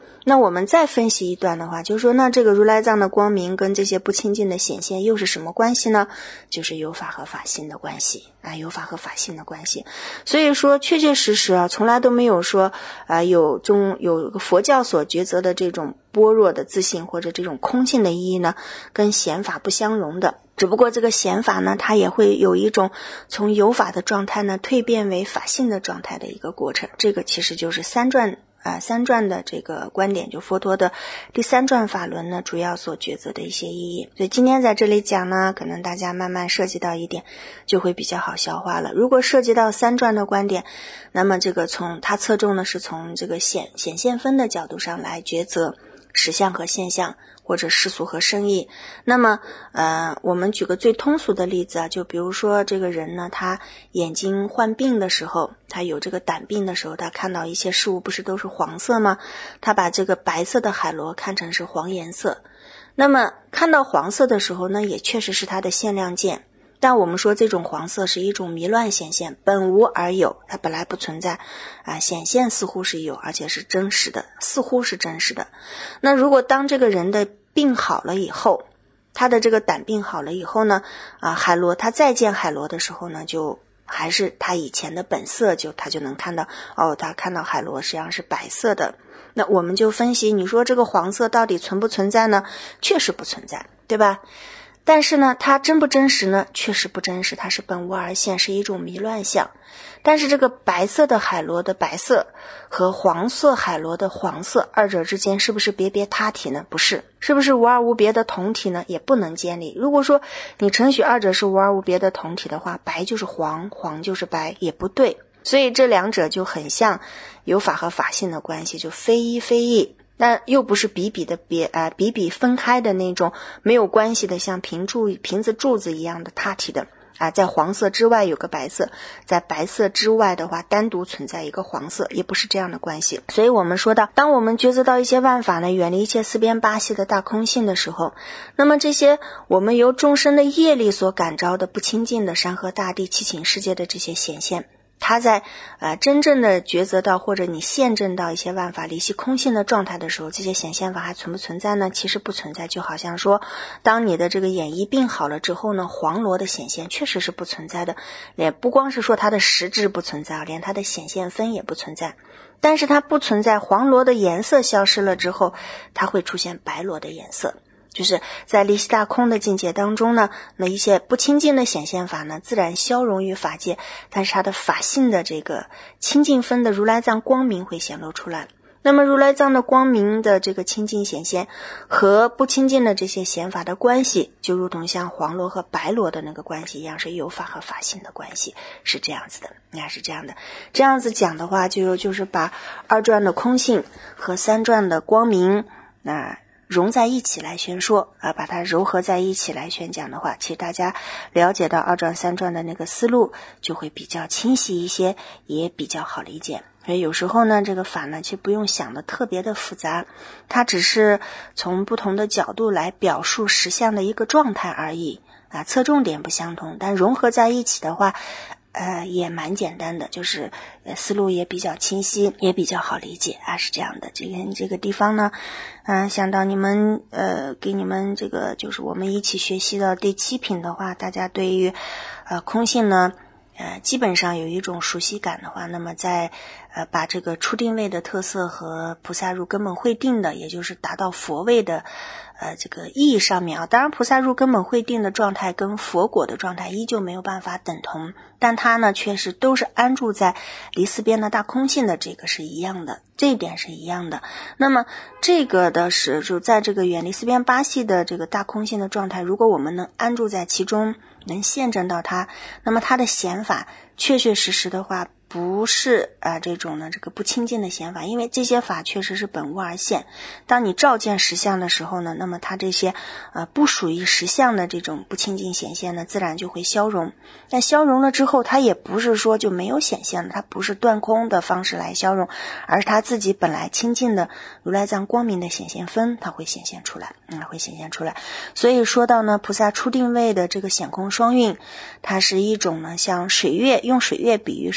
Speaker 1: 那我们再分析一段的话，就是说那这个如来藏的光明跟这些不清净的显现又是什么关系呢？就是有法和法性的关系有法和法性的关系。所以说确确实实从来都没有说有个佛教所抉择的这种般若的自性或者这种空性的意义呢，跟显法不相容的。只不过这个显法呢，它也会有一种从有法的状态呢蜕变为法性的状态的一个过程。这个其实就是三转的这个观点，就佛陀的第三转法轮呢主要所抉择的一些意义。所以今天在这里讲呢，可能大家慢慢涉及到一点就会比较好消化了。如果涉及到三转的观点，那么这个它侧重的是从这个显现分的角度上来抉择实相和现象，或者世俗和生意。那么我们举个最通俗的例子就比如说这个人呢，他眼睛患病的时候，他有这个胆病的时候，他看到一些事物不是都是黄色吗？他把这个白色的海螺看成是黄颜色。那么看到黄色的时候呢，也确实是他的限量见。但我们说这种黄色是一种迷乱显现，本无而有，它本来不存在显现似乎是有，而且是真实的，似乎是真实的。那如果当这个人的病好了以后，他的这个胆病好了以后呢海螺，他再见海螺的时候呢，就还是他以前的本色，他就能看到他看到海螺实际上是白色的。那我们就分析，你说这个黄色到底存不存在呢？确实不存在，对吧？但是呢，它真不真实呢？确实不真实，它是本无而现，是一种迷乱相。但是这个白色的海螺的白色和黄色海螺的黄色，二者之间是不是别他体呢？不是。是不是无二无别的同体呢？也不能建立。如果说你承许二者是无二无别的同体的话，白就是黄，黄就是白，也不对。所以这两者就很像有法和法性的关系，就非一非异。但又不是比比分开的那种没有关系的，像瓶子柱子一样的他体的在黄色之外有个白色，在白色之外的话单独存在一个黄色，也不是这样的关系。所以我们说到，当我们抉择到一些万法呢，远离一切四边八系的大空性的时候，那么这些我们由众生的业力所感召的不清净的山河大地七情世界的这些显现，他在真正的抉择到或者你现证到一些万法离析空性的状态的时候，这些显现法还存不存在呢？其实不存在。就好像说，当你的这个眼翳病好了之后呢，黄螺的显现确实是不存在的，也不光是说它的实质不存在，连它的显现分也不存在。但是它不存在，黄螺的颜色消失了之后，它会出现白螺的颜色。就是在离析大空的境界当中呢，那一些不清净的显现法呢，自然消融于法界，但是它的法性的这个清净分的如来藏光明会显露出来。那么如来藏的光明的这个清净显现和不清净的这些显法的关系，就如同像黄螺和白螺的那个关系一样，是有法和法性的关系，是这样子的。应该是这样的。这样子讲的话，就是把二转的空性和三转的光明融在一起来宣说把它糅合在一起来宣讲的话，其实大家了解到二转三转的那个思路就会比较清晰一些，也比较好理解。所以有时候呢，这个法呢其实不用想的特别的复杂，它只是从不同的角度来表述实相的一个状态而已侧重点不相同，但融合在一起的话也蛮简单的，就是思路也比较清晰，也比较好理解是这样的。这个地方呢想到你们给你们这个就是我们一起学习的第7品的话，大家对于空性呢基本上有一种熟悉感的话，那么在把这个初定位的特色和菩萨入根本会定的，也就是达到佛位的这个意义上面当然菩萨入根本会定的状态跟佛果的状态依旧没有办法等同，但它呢确实都是安住在离四边的大空性的，这个是一样的，这一点是一样的。那么这个的是就在这个远离四边八系的这个大空性的状态，如果我们能安住在其中，能现证到它，那么它的显法确确实实的话不是这种呢这个不清净的显法，因为这些法确实是本无而现。当你照见实相的时候呢，那么它这些不属于实相的这种不清净显现呢，自然就会消融。但消融了之后，它也不是说就没有显现了，它不是断空的方式来消融，而是它自己本来清净的如来藏光明的显现分，它会显现出来会显现出来。所以说到呢菩萨初定位的这个显空双运，它是一种呢像水月，用水月比喻是最强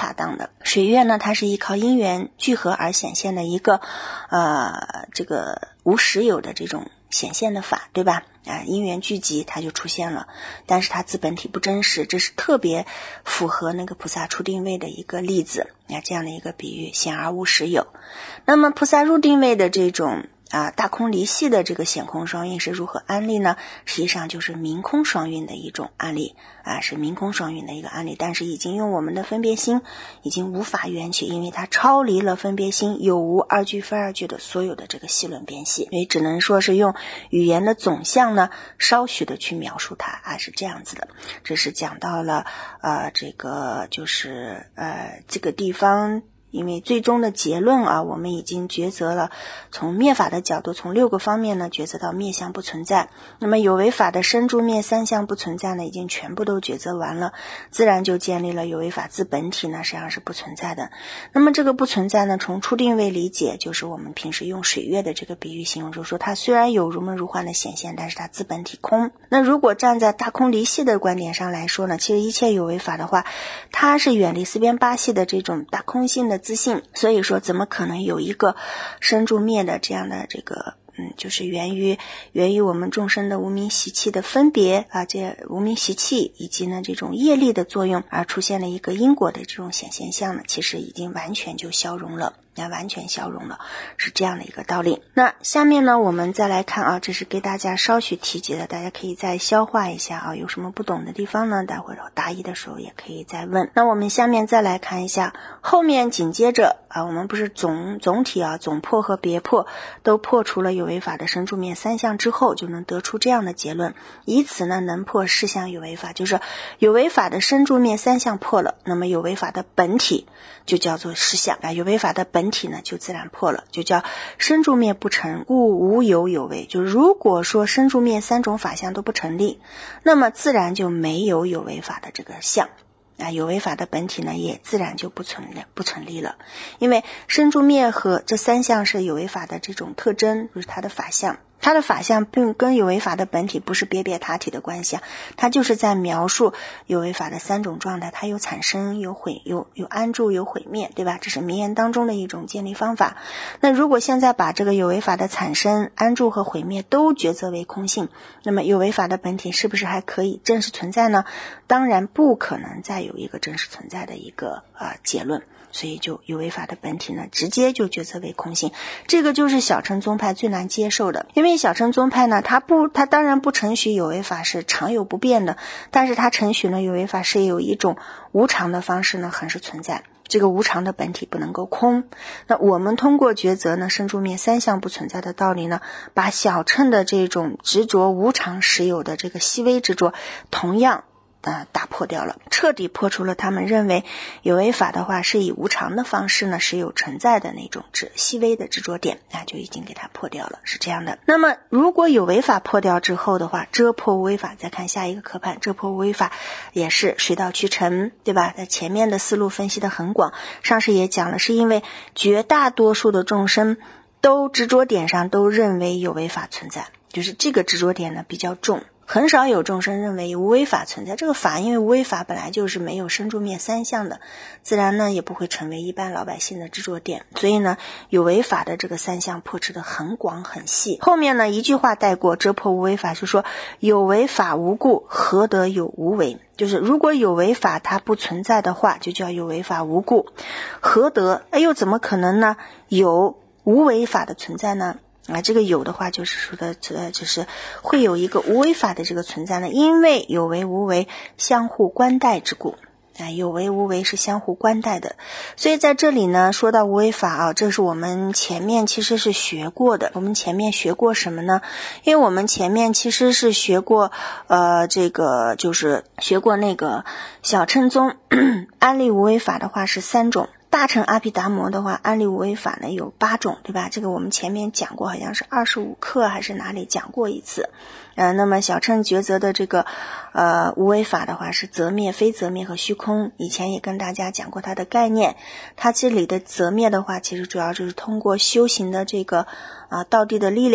Speaker 1: 恰当的。水月呢，它是依靠因缘聚合而显现的一个这个无实有的这种显现的法，对吧？因缘聚集它就出现了，但是它自本体不真实，这是特别符合那个菩萨出定位的一个例子这样的一个比喻，显而无实有。那么菩萨入定位的这种大空离系的这个显空双运是如何安立呢？实际上就是明空双运的一种案例是明空双运的一个案例，但是已经用我们的分别心已经无法缘起，因为它超离了分别心有无二句非二句的所有的这个细论边系，所以只能说是用语言的总项呢稍许的去描述它是这样子的。这是讲到了这个就是这个地方。因为最终的结论我们已经抉择了，从灭法的角度，从6个方面呢抉择到灭相不存在。那么有为法的生住灭三相不存在呢，已经全部都抉择完了，自然就建立了有为法自本体呢实际上是不存在的。那么这个不存在呢，从初定位理解，就是我们平时用水月的这个比喻形容，就是说它虽然有如梦如幻的显现，但是它自本体空。那如果站在大空离系的观点上来说呢，其实一切有为法的话，它是远离四边八系的这种大空性的自性，所以说怎么可能有一个生住灭的这样的这个就是源于我们众生的无明习气的分别这无明习气以及呢这种业力的作用而出现了一个因果的这种显现象呢，其实已经完全就消融了。完全消融了，是这样的一个道理。那下面呢我们再来看这是给大家稍许提及的，大家可以再消化一下有什么不懂的地方呢，待会儿答疑的时候也可以再问。那我们下面再来看一下后面紧接着我们不是总体总破和别破都破除了有为法的生住灭三相之后，就能得出这样的结论，以此呢能破四相有为法，就是有为法的生住灭三相破了，那么有为法的本体就叫做实相有为法的本体呢就自然破了，就叫生住灭不成，故无有有为。就如果说生住灭三种法相都不成立，那么自然就没有有为法的这个相有为法的本体呢也自然就不成立了。因为生住灭和这三相是有为法的这种特征，就是它的法相，它的法相并跟有为法的本体不是别他体的关系它就是在描述有为法的三种状态，它有产生有安住有毁灭，对吧？这是名言当中的一种建立方法。那如果现在把这个有为法的产生安住和毁灭都抉择为空性，那么有为法的本体是不是还可以真实存在呢？当然不可能再有一个真实存在的一个结论，所以就有为法的本体呢直接就抉择为空性。这个就是小乘宗派最难接受的，因为小乘宗派呢它当然不承许有为法是常有不变的，但是它承许呢有为法是有一种无常的方式呢恒是存在，这个无常的本体不能够空。那我们通过抉择呢生住灭三相不存在的道理呢，把小乘的这种执着无常实有的这个细微执着同样打破掉了，彻底破除了他们认为有为法的话是以无常的方式呢是有存在的那种细微的执着点就已经给它破掉了，是这样的。那么如果有为法破掉之后的话，遮破无为法，再看下一个科判，遮破无为法也是水到渠成，对吧？在前面的思路分析的很广，上师也讲了，是因为绝大多数的众生都执着点上都认为有为法存在，就是这个执着点呢比较重，很少有众生认为无为法存在。这个法因为无为法本来就是没有生住灭三相的，自然呢也不会成为一般老百姓的执着点，所以呢有为法的这个三相破斥的很广很细。后面呢一句话带过，遮破无为法，就说有为法无故，何得有无为？就是如果有为法它不存在的话，就叫有为法无故，何得又怎么可能呢有无为法的存在呢？这个有的话就是说的就是会有一个无为法的这个存在呢，因为有为无为相互关带之故有为无为是相互关带的。所以在这里呢说到无为法这是我们前面其实是学过的。我们前面学过什么呢？因为我们前面其实是学过这个就是学过那个小乘宗安立无为法的话是3种，大乘阿毗达摩的话安立无为法呢有8种，对吧？这个我们前面讲过，好像是25课还是哪里讲过一次。那么小乘抉择的这个无为法的话是择灭非择灭和虚空，以前也跟大家讲过它的概念。它这里的择灭的话其实主要就是通过修行的这个道地的力量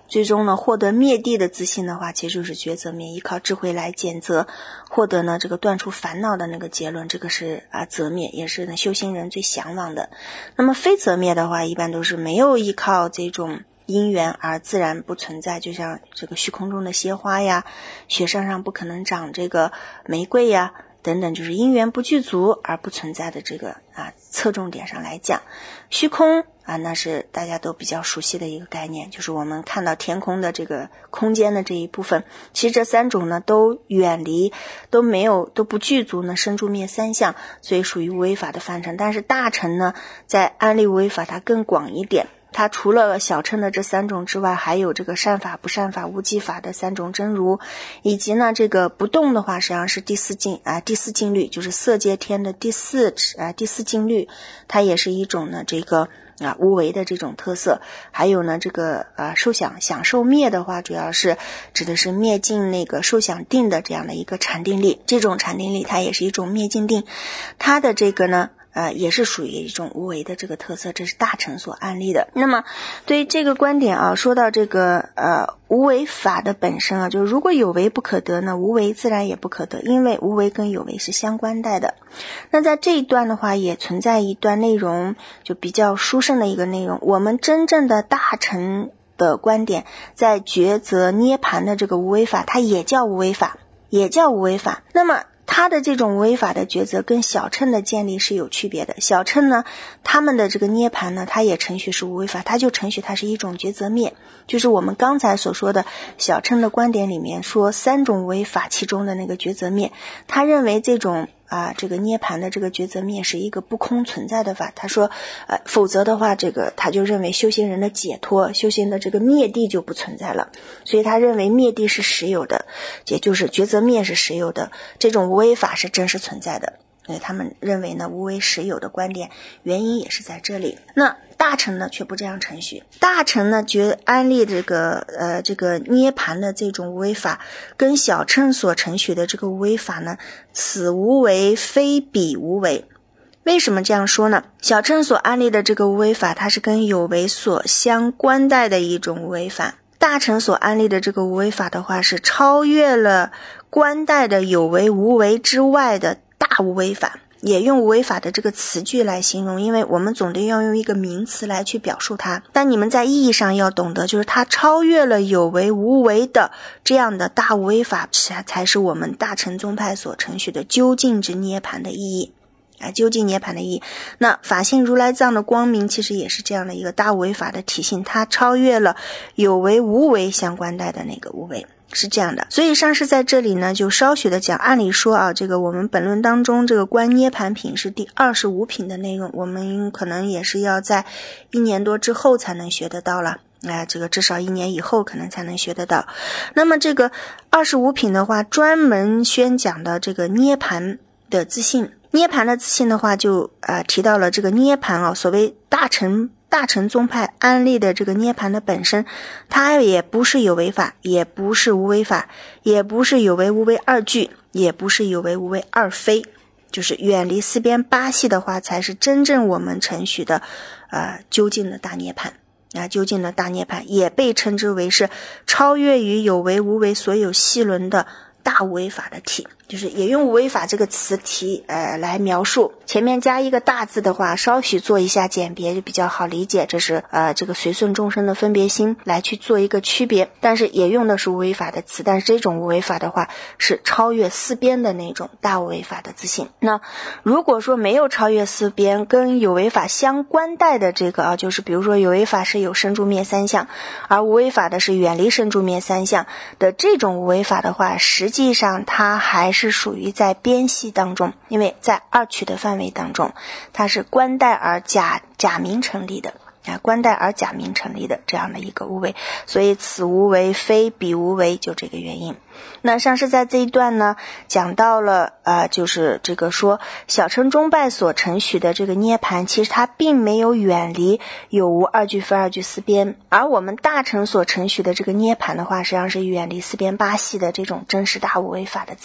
Speaker 1: 最终呢获得灭地的自信的话，其实就是抉择灭，依靠智慧来检择，获得呢这个断除烦恼的那个结论，这个是择灭，也是呢修行人最向往的。那么非择灭的话，一般都是没有依靠这种因缘而自然不存在，就像这个虚空中的鲜花呀，雪山上不可能长这个玫瑰呀等等，就是因缘不具足而不存在的这个侧重点上来讲，虚空那是大家都比较熟悉的一个概念，就是我们看到天空的这个空间的这一部分。其实这三种呢都远离，都不具足呢生住灭三相，所以属于无为法的范畴。但是大乘呢在安立无为法它更广一点，它除了小乘的这三种之外，还有这个善法、不善法、无记法的三种真如，以及呢这个不动的话实际上是第四静虑，就是色界天的第四静虑，它也是一种呢这个无为的这种特色。还有呢这个享受灭的话，主要是指的是灭尽那个受想定的这样的一个禅定力，这种禅定力它也是一种灭尽定，它的这个呢也是属于一种无为的这个特色，这是大乘所安立的。那么对于这个观点说到这个无为法的本身就是如果有为不可得呢，无为自然也不可得，因为无为跟有为是相关带的。那在这一段的话也存在一段内容，就比较殊胜的一个内容，我们真正的大乘的观点在抉择涅槃的这个无为法，它也叫无为法，那么它的这种无为法的抉择跟小乘的建立是有区别的。小乘呢他们的这个涅槃呢，它也程序是无为法，它就程序它是一种抉择灭，就是我们刚才所说的小乘的观点里面说三种无为法其中的那个抉择灭，他认为这种这个涅槃的这个抉择灭是一个不空存在的法。他说否则的话，这个他就认为修行人的解脱，修行的这个灭地就不存在了，所以他认为灭地是实有的，也就是抉择灭是实有的，这种无为法是真实存在的。所以他们认为呢无为实有的观点，原因也是在这里。那大乘呢却不这样程序，大乘呢安立这个涅槃的这种无为法，跟小乘所程序的这个无为法呢，此无为非彼无为。为什么这样说呢？小乘所安立的这个无为法，它是跟有为所相关带的一种无为法，大乘所安立的这个无为法的话，是超越了关带的有为无为之外的大无为法，也用无为法的这个词句来形容，因为我们总得要用一个名词来去表述它，但你们在意义上要懂得，就是它超越了有为无为的这样的大无为法，才是我们大乘宗派所程序的究竟之涅槃的意义究竟涅槃的意义。那法性如来藏的光明其实也是这样的一个大无为法的体性，它超越了有为无为相关带的那个无为，是这样的。所以上师在这里呢就稍许的讲，按理说这个我们本论当中这个观涅槃品是第25品的内容，我们可能也是要在1年多之后才能学得到了这个至少1年以后可能才能学得到。那么这个25品的话，专门宣讲的这个涅槃的自信，涅槃的自信的话就提到了这个涅槃所谓大乘宗派安立的这个涅槃的本身，它也不是有为法，也不是无为法，也不是有为无为二句，也不是有为无为二非，就是远离四边八系的话，才是真正我们程序的究竟的大涅槃究竟的大涅槃，也被称之为是超越于有为无为所有系轮的大无为法的体，就是也用无为法这个词体来描述，前面加一个大字的话，稍许做一下简别就比较好理解，这是这个随顺众生的分别心来去做一个区别，但是也用的是无为法的词，但是这种无为法的话是超越四边的那种大无为法的自信。那如果说没有超越四边，跟有为法相关带的这个就是比如说有为法是有生住灭三相，而无为法的是远离生住灭三相的这种无为法的话，实际上它还是属于在边系当中，因为在二取的范围当中，它是关带而假名成立的关带而假名成立的这样的一个无为，所以此无为非彼无为，就这个原因。那上师在这一段呢讲到了就是这个说小乘宗派所承许的这个涅槃，其实它并没有远离有无二句非二句四边，而我们大乘所承许的这个涅槃的话，实际上是远离四边八系的这种真实大无为法的自信。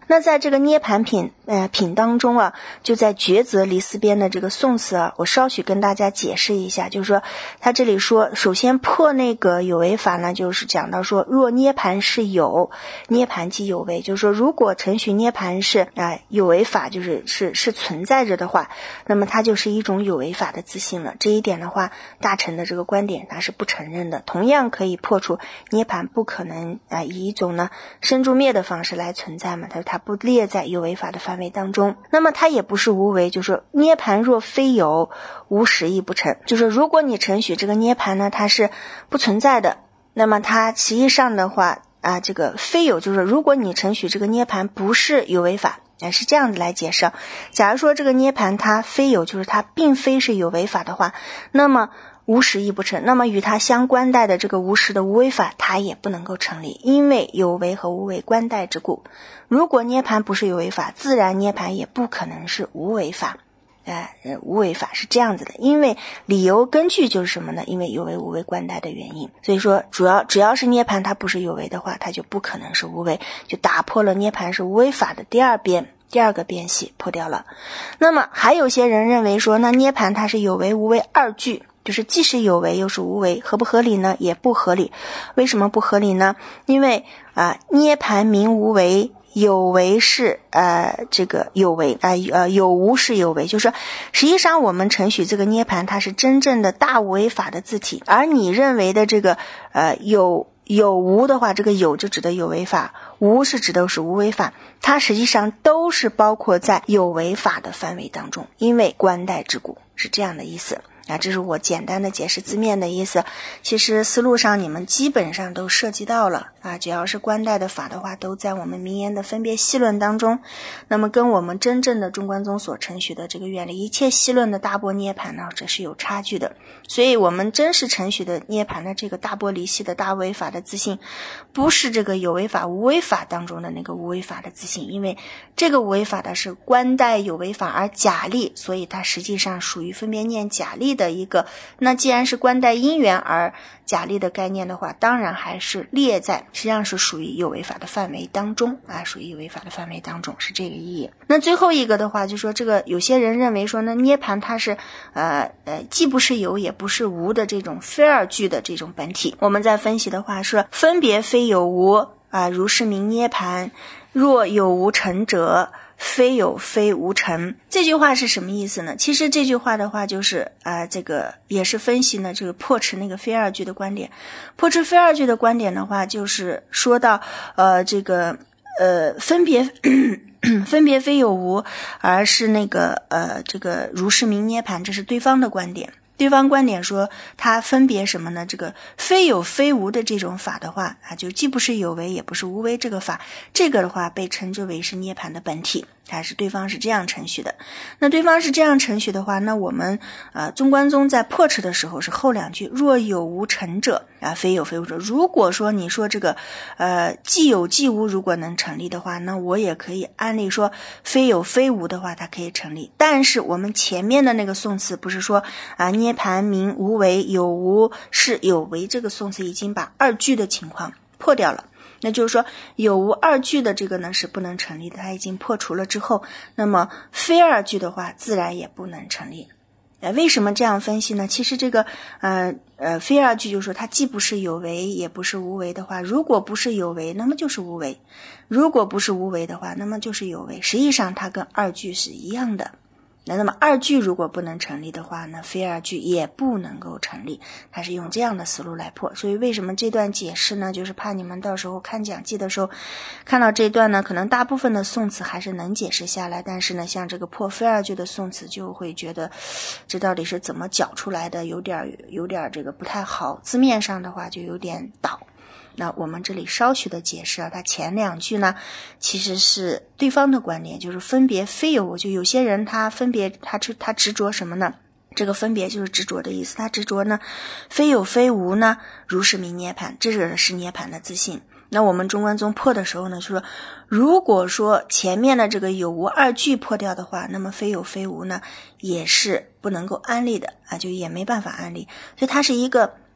Speaker 1: 那在这个涅盘品当中啊，就在抉择离四边的这个宋词啊，我稍许跟大家解释一下，就是说他这里说首先破那个有为法呢，就是讲到说若涅盘是有，涅盘即有为，就是说如果承许涅盘是有为法，就是存在着的话，那么它就是一种有为法的自性了。这一点的话，大乘的这个观点它是不承认的，同样可以破除涅盘不可能以一种呢生住灭的方式来存在嘛，它不列在有为法的范围当中。那么它也不是无为，就是说涅盘若非有，无实亦不成，就是如果你承许这个涅盘呢它是不存在的，那么它实际上的话这个非有，就是如果你承许这个涅盘不是有为法，是这样子来解释。假如说这个涅盘它非有，就是它并非是有为法的话，那么无实亦不成，那么与它相关带的这个无实的无为法它也不能够成立，因为有为和无为关带之故。如果涅盘不是有为法，自然涅盘也不可能是无为法。无为法是这样子的，因为理由根据就是什么呢？因为有为无为关带的原因，所以说只要是涅盘它不是有为的话，它就不可能是无为，就打破了涅盘是无为法的第二个边系，破掉了。那么还有些人认为说，那涅盘它是有为无为二具，就是既是有为又是无为，合不合理呢？也不合理。为什么不合理呢？因为涅盘名无为，有为是这个有为有无是有为，就是说实际上我们承许这个涅盘它是真正的大无为法的自体，而你认为的这个有无的话，这个有就指的有为法，无是指的是无为法，它实际上都是包括在有为法的范围当中，因为关带之故，是这样的意思。这是我简单的解释字面的意思，其实思路上你们基本上都涉及到了只要是关带的法的话，都在我们名言的分别细论当中。那么跟我们真正的中观宗所承许的这个远离一切细论的大般涅盘呢，这是有差距的。所以我们真实承许的涅盘的这个大般离系的大无为法的自性，不是这个有为法无为法当中的那个无为法的自性，因为这个无为法的是关带有为法而假立，所以它实际上属于分别念假立的一个，那既然是关带因缘而假立的概念的话，当然还是列在实际上是属于有为法的范围当中属于有为法的范围当中，是这个意义。那最后一个的话，就说这个有些人认为说呢，涅盘它是既不是有也不是无的这种非二句的这种本体。我们在分析的话是分别非有无如是名涅盘，若有无成者，非有非无成。这句话是什么意思呢？其实这句话的话就是这个也是分析呢这个破斥那个非二句的观点。破斥非二句的观点的话，就是说到这个分别非有无，而是那个这个如是名涅盘，这是对方的观点。对方观点说它分别什么呢？这个非有非无的这种法的话就既不是有为也不是无为，这个法这个的话被称之为是涅盘的本体，还是对方是这样程序的。那对方是这样程序的话，那我们中观宗在破斥的时候是后两句若有无成者非有非无者。如果说你说这个既有既无如果能成立的话，那我也可以按例说非有非无的话它可以成立。但是我们前面的那个宋词不是说涅盘名无为，有无是有为，这个宋词已经把二句的情况破掉了，那就是说有无二句的这个呢是不能成立的，它已经破除了之后，那么非二句的话自然也不能成立。为什么这样分析呢？其实这个非二句就是说它既不是有为也不是无为的话，如果不是有为那么就是无为，如果不是无为的话那么就是有为，实际上它跟二句是一样的。那么二句如果不能成立的话呢，非二句也不能够成立，它是用这样的思路来破。所以为什么这段解释呢，就是怕你们到时候看讲记的时候看到这段呢，可能大部分的宋词还是能解释下来，但是呢像这个破非二句的宋词就会觉得这到底是怎么搅出来的，有点这个不太好，字面上的话就有点倒。那我们这里稍许的解释它前两句呢其实是对方的观点，就是分别非有无。就有些人他分别他执着什么呢？这个分别就是执着的意思，他执着呢非有非无呢如是名涅盘，这是涅盘的自性。那我们中观宗破的时候呢，就说如果说前面的这个有无二句破掉的话，那么非有非无呢也是不能够安立的就也没办法安立。所以它是一个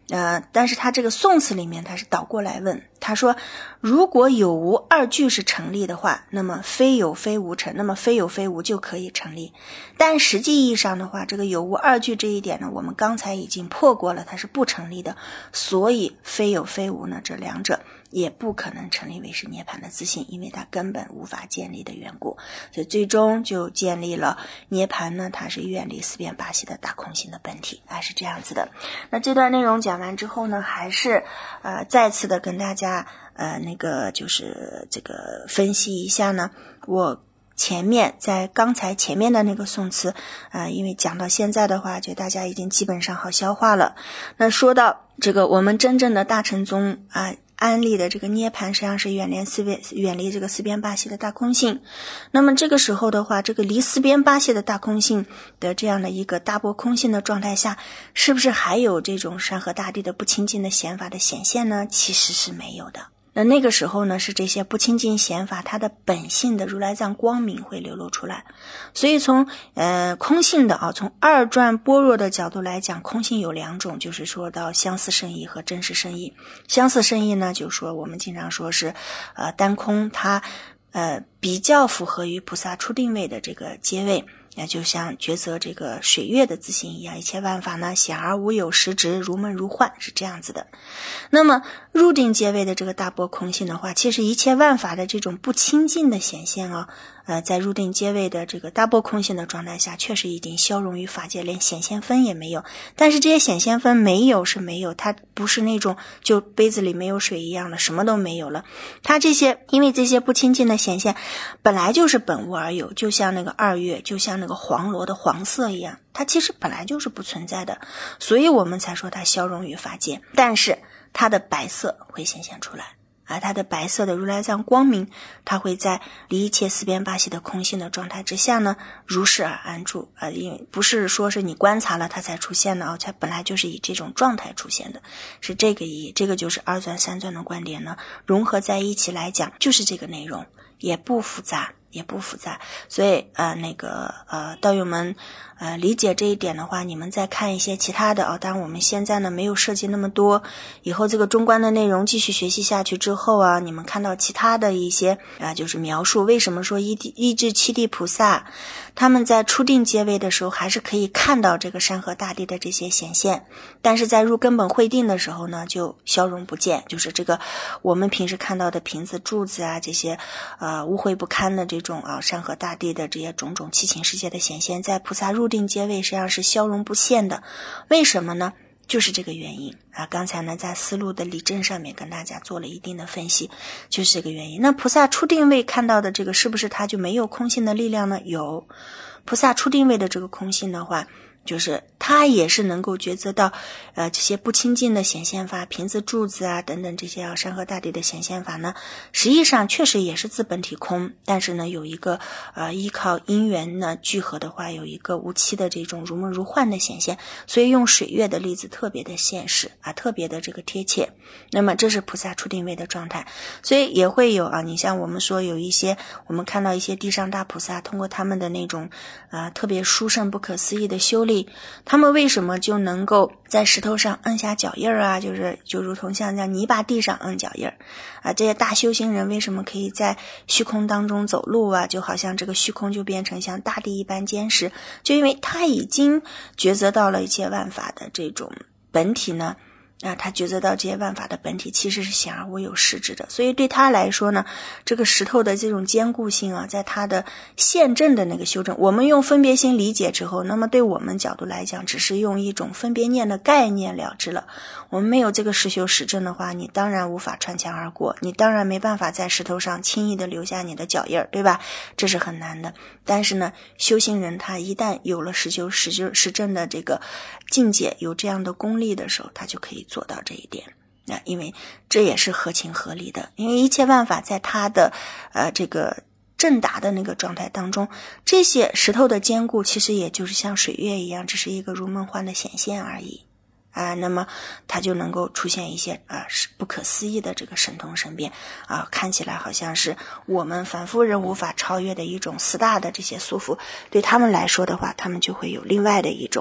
Speaker 1: 但是他这个宋词里面他是倒过来问，他说如果有无二句是成立的话，那么非有非无成，那么非有非无就可以成立。但实际意义上的话，这个有无二句这一点呢，我们刚才已经破过了，它是不成立的，所以非有非无呢，这两者也不可能成立为是涅槃的自性，因为它根本无法建立的缘故，所以最终就建立了涅槃呢，它是远离四边八系的大空性的本体，是这样子的。那这段内容讲完之后呢，还是再次的跟大家就是这个分析一下呢，我在刚才前面的那个宋词因为讲到现在的话，就大家已经基本上好消化了。那说到这个我们真正的大乘宗安立的这个涅槃，实际上是远离这个四边八系的大空性。那么这个时候的话，这个离四边八系的大空性的这样的一个大波空性的状态下，是不是还有这种山河大地的不清净的显法的显现呢？其实是没有的。那个时候呢，是这些不清净显法它的本性的如来藏光明会流露出来。所以从空性的从二转般若的角度来讲，空性有两种，就是说到相似圣义和真实圣义。相似圣义呢，就是说我们经常说是单空，它比较符合于菩萨初定位的这个阶位，也就像抉择这个水月的自性一样，一切万法呢显而无有实执，如梦如幻，是这样子的。那么入定阶位的这个大波空性的话，其实一切万法的这种不清净的显现在入定阶位的这个大波空性的状态下，确实已经消融于法界，连显现分也没有。但是这些显现分没有是没有，它不是那种就杯子里没有水一样的，什么都没有了。它因为这些不清净的显现本来就是本无而有，就像那个二月，就像那个黄罗的黄色一样，它其实本来就是不存在的，所以我们才说它消融于法界。但是它的白色会显现出来它的白色的如来藏光明，它会在离一切四边八系的空性的状态之下呢，如是而安住因为不是说是你观察了它才出现的它本来就是以这种状态出现的，是这个意义。这个就是二转三转的观点呢，融合在一起来讲，就是这个内容，也不复杂。所以道友们理解这一点的话，你们再看一些其他的当然我们现在呢没有涉及那么多，以后这个中观的内容继续学习下去之后你们看到其他的一些就是描述为什么说一至七地菩萨他们在初定阶位的时候还是可以看到这个山河大地的这些显现，但是在入根本慧定的时候呢就消融不见，就是这个我们平时看到的瓶子柱子这些污秽不堪的这种山河大地的这些种种七情世界的显现，在菩萨入定阶位实际上是消融不现的。为什么呢？就是这个原因刚才呢在思路的理证上面跟大家做了一定的分析，就是这个原因。那菩萨初定位看到的这个是不是它就没有空性的力量呢？有。菩萨初定位的这个空性的话，就是它也是能够抉择到这些不清净的显现法，瓶子柱子等等这些山河大地的显现法呢，实际上确实也是自本体空，但是呢有一个依靠因缘呢聚合的话，有一个无期的这种如梦如幻的显现，所以用水月的例子特别的现实特别的这个贴切。那么这是菩萨初定位的状态，所以也会有你像我们说有一些我们看到一些地上大菩萨通过他们的那种特别殊胜不可思议的修力，他们为什么就能够在石头上摁下脚印就如同像在泥巴地上摁脚印这些大修行人为什么可以在虚空当中走路就好像这个虚空就变成像大地一般坚实，就因为他已经抉择到了一切万法的这种本体呢他抉择到这些万法的本体其实是显而无有实质的，所以对他来说呢，这个石头的这种坚固性在他的现证的那个修正，我们用分别心理解之后，那么对我们角度来讲只是用一种分别念的概念了之了。我们没有这个实修实证的话，你当然无法穿墙而过，你当然没办法在石头上轻易的留下你的脚印，对吧？这是很难的。但是呢，修行人他一旦有了实修实证的这个境界，有这样的功力的时候，他就可以做到这一点因为这也是合情合理的，因为一切万法在他的这个正达的那个状态当中，这些石头的坚固其实也就是像水月一样，只是一个如梦幻的显现而已那么它就能够出现一些不可思议的这个神通神变看起来好像是我们凡夫人无法超越的一种四大的这些束缚，对他们来说的话，他们就会有另外的一种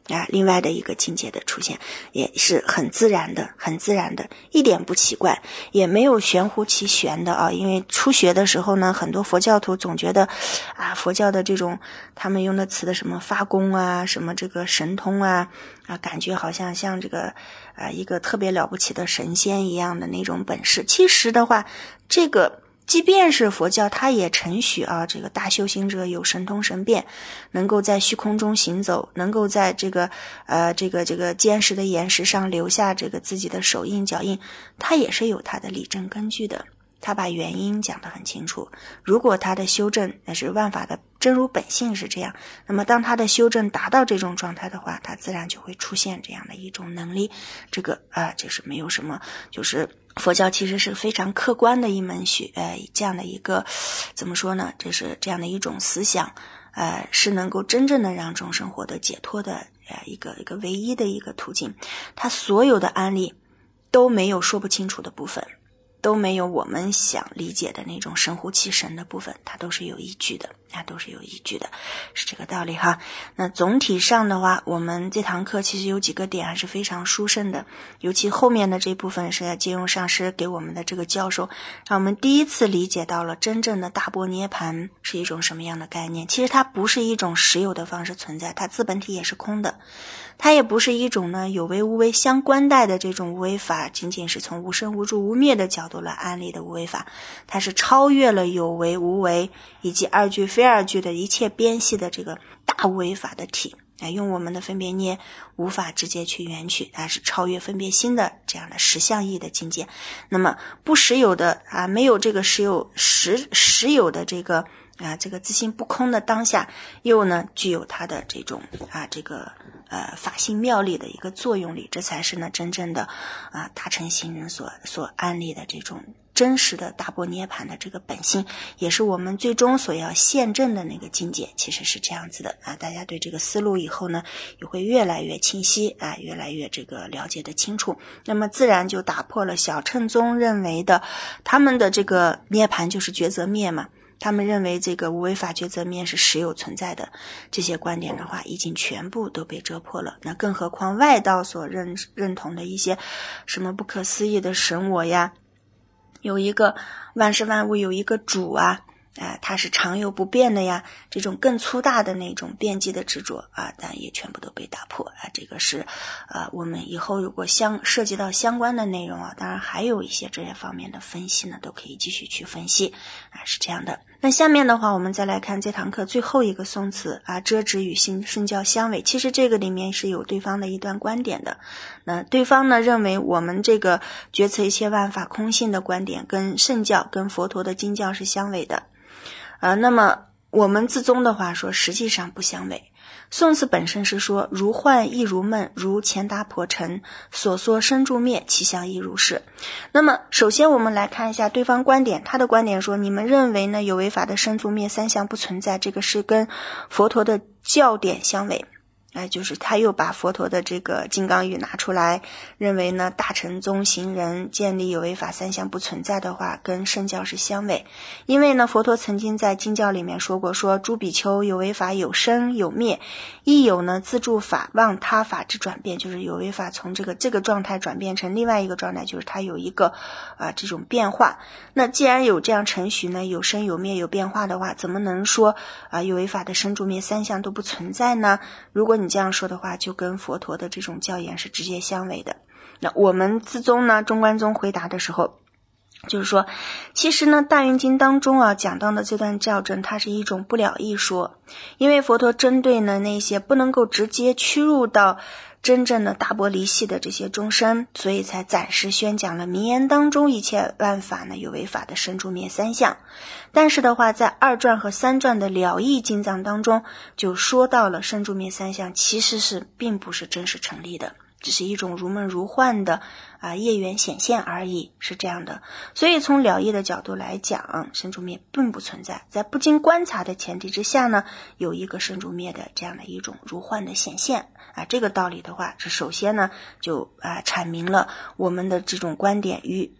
Speaker 1: 另外的一个境界的出现，也是很自然的，一点不奇怪，也没有玄乎其玄的因为初学的时候呢，很多佛教徒总觉得佛教的这种他们用的词的什么发功什么这个神通感觉好像这个一个特别了不起的神仙一样的那种本事。其实的话，这个即便是佛教，它也承许这个大修行者有神通神变，能够在虚空中行走，能够在这个坚实的岩石上留下这个自己的手印脚印，它也是有它的理证根据的。他把原因讲得很清楚，如果他的修正那是万法的真如本性是这样，那么当他的修正达到这种状态的话，他自然就会出现这样的一种能力。这个就是没有什么，就是佛教其实是非常客观的一门这样的一个怎么说呢，这是这样的一种思想，是能够真正的让众生获得解脱的一个唯一的一个途径。他所有的案例都没有说不清楚的部分，都没有我们想理解的那种神乎其神的部分，它都是有依据的，是这个道理哈。那总体上的话，我们这堂课其实有几个点还是非常殊胜的，尤其后面的这部分是借用上师给我们的这个教授，让我们第一次理解到了真正的大般涅槃是一种什么样的概念。其实它不是一种实有的方式存在，它自本体也是空的，它也不是一种呢有为无为相关待的这种无为法，仅仅是从无生无住无灭的角度来安立的无为法，它是超越了有为无为以及二句非二句的一切边系的这个大无为法的体，用我们的分别念无法直接去缘取，它是超越分别心的这样的实相义的境界。那么不实有的没有这个实有的这个自性不空的当下，又呢具有它的这种法性妙力的一个作用力，这才是呢真正的大乘行人所安立的这种真实的大般涅槃的这个本性，也是我们最终所要现证的那个境界，其实是这样子的大家对这个思路以后呢也会越来越清晰越来越这个了解的清楚，那么自然就打破了小乘宗认为的他们的这个涅槃就是觉则灭嘛，他们认为这个无为法觉则灭是实有存在的，这些观点的话已经全部都被遮破了。那更何况外道所认同的一些什么不可思议的神我呀，有一个万事万物有一个主它是常有不变的呀，这种更粗大的那种遍计的执着但也全部都被打破这个是我们以后如果涉及到相关的内容当然还有一些这些方面的分析呢，都可以继续去分析是这样的。那下面的话我们再来看这堂课最后一个颂词遮止与圣教相违，其实这个里面是有对方的一段观点的。那对方呢认为我们这个决策一切万法空性的观点跟圣教跟佛陀的经教是相违的那么我们自宗的话说实际上不相违。宋词本身是说如幻亦如梦，如乾达婆尘，所说生住灭，其相亦如是。那么首先我们来看一下对方观点，他的观点说你们认为呢有为法的生住灭三相不存在，这个是跟佛陀的教典相违就是他又把佛陀的这个金刚语拿出来，认为呢大乘宗行人建立有为法三相不存在的话跟圣教是相违。因为呢佛陀曾经在经教里面说过，说诸比丘有为法有生有灭，亦有呢自助法忘他法之转变，就是有为法从这个状态转变成另外一个状态，就是它有一个这种变化。那既然有这样程序呢，有生有灭有变化的话，怎么能说有为法的生住灭三相都不存在呢？如果你这样说的话，就跟佛陀的这种教言是直接相违的。那我们自宗呢中观宗回答的时候就是说，其实呢大云经当中讲到的这段教证，它是一种不了义说，因为佛陀针对呢那些不能够直接驱入到真正的大般离系的这些众生，所以才暂时宣讲了名言当中一切万法呢有为法的生住灭三相。但是的话在二传和三传的了义经藏当中就说到了生住灭三相其实并不是真实成立的，只是一种如梦如幻的业缘显现而已，是这样的。所以从了义的角度来讲，生住灭并不存在，在不经观察的前提之下呢，有一个生住灭的这样的一种如幻的显现这个道理的话是首先呢就阐明了我们的这种观点与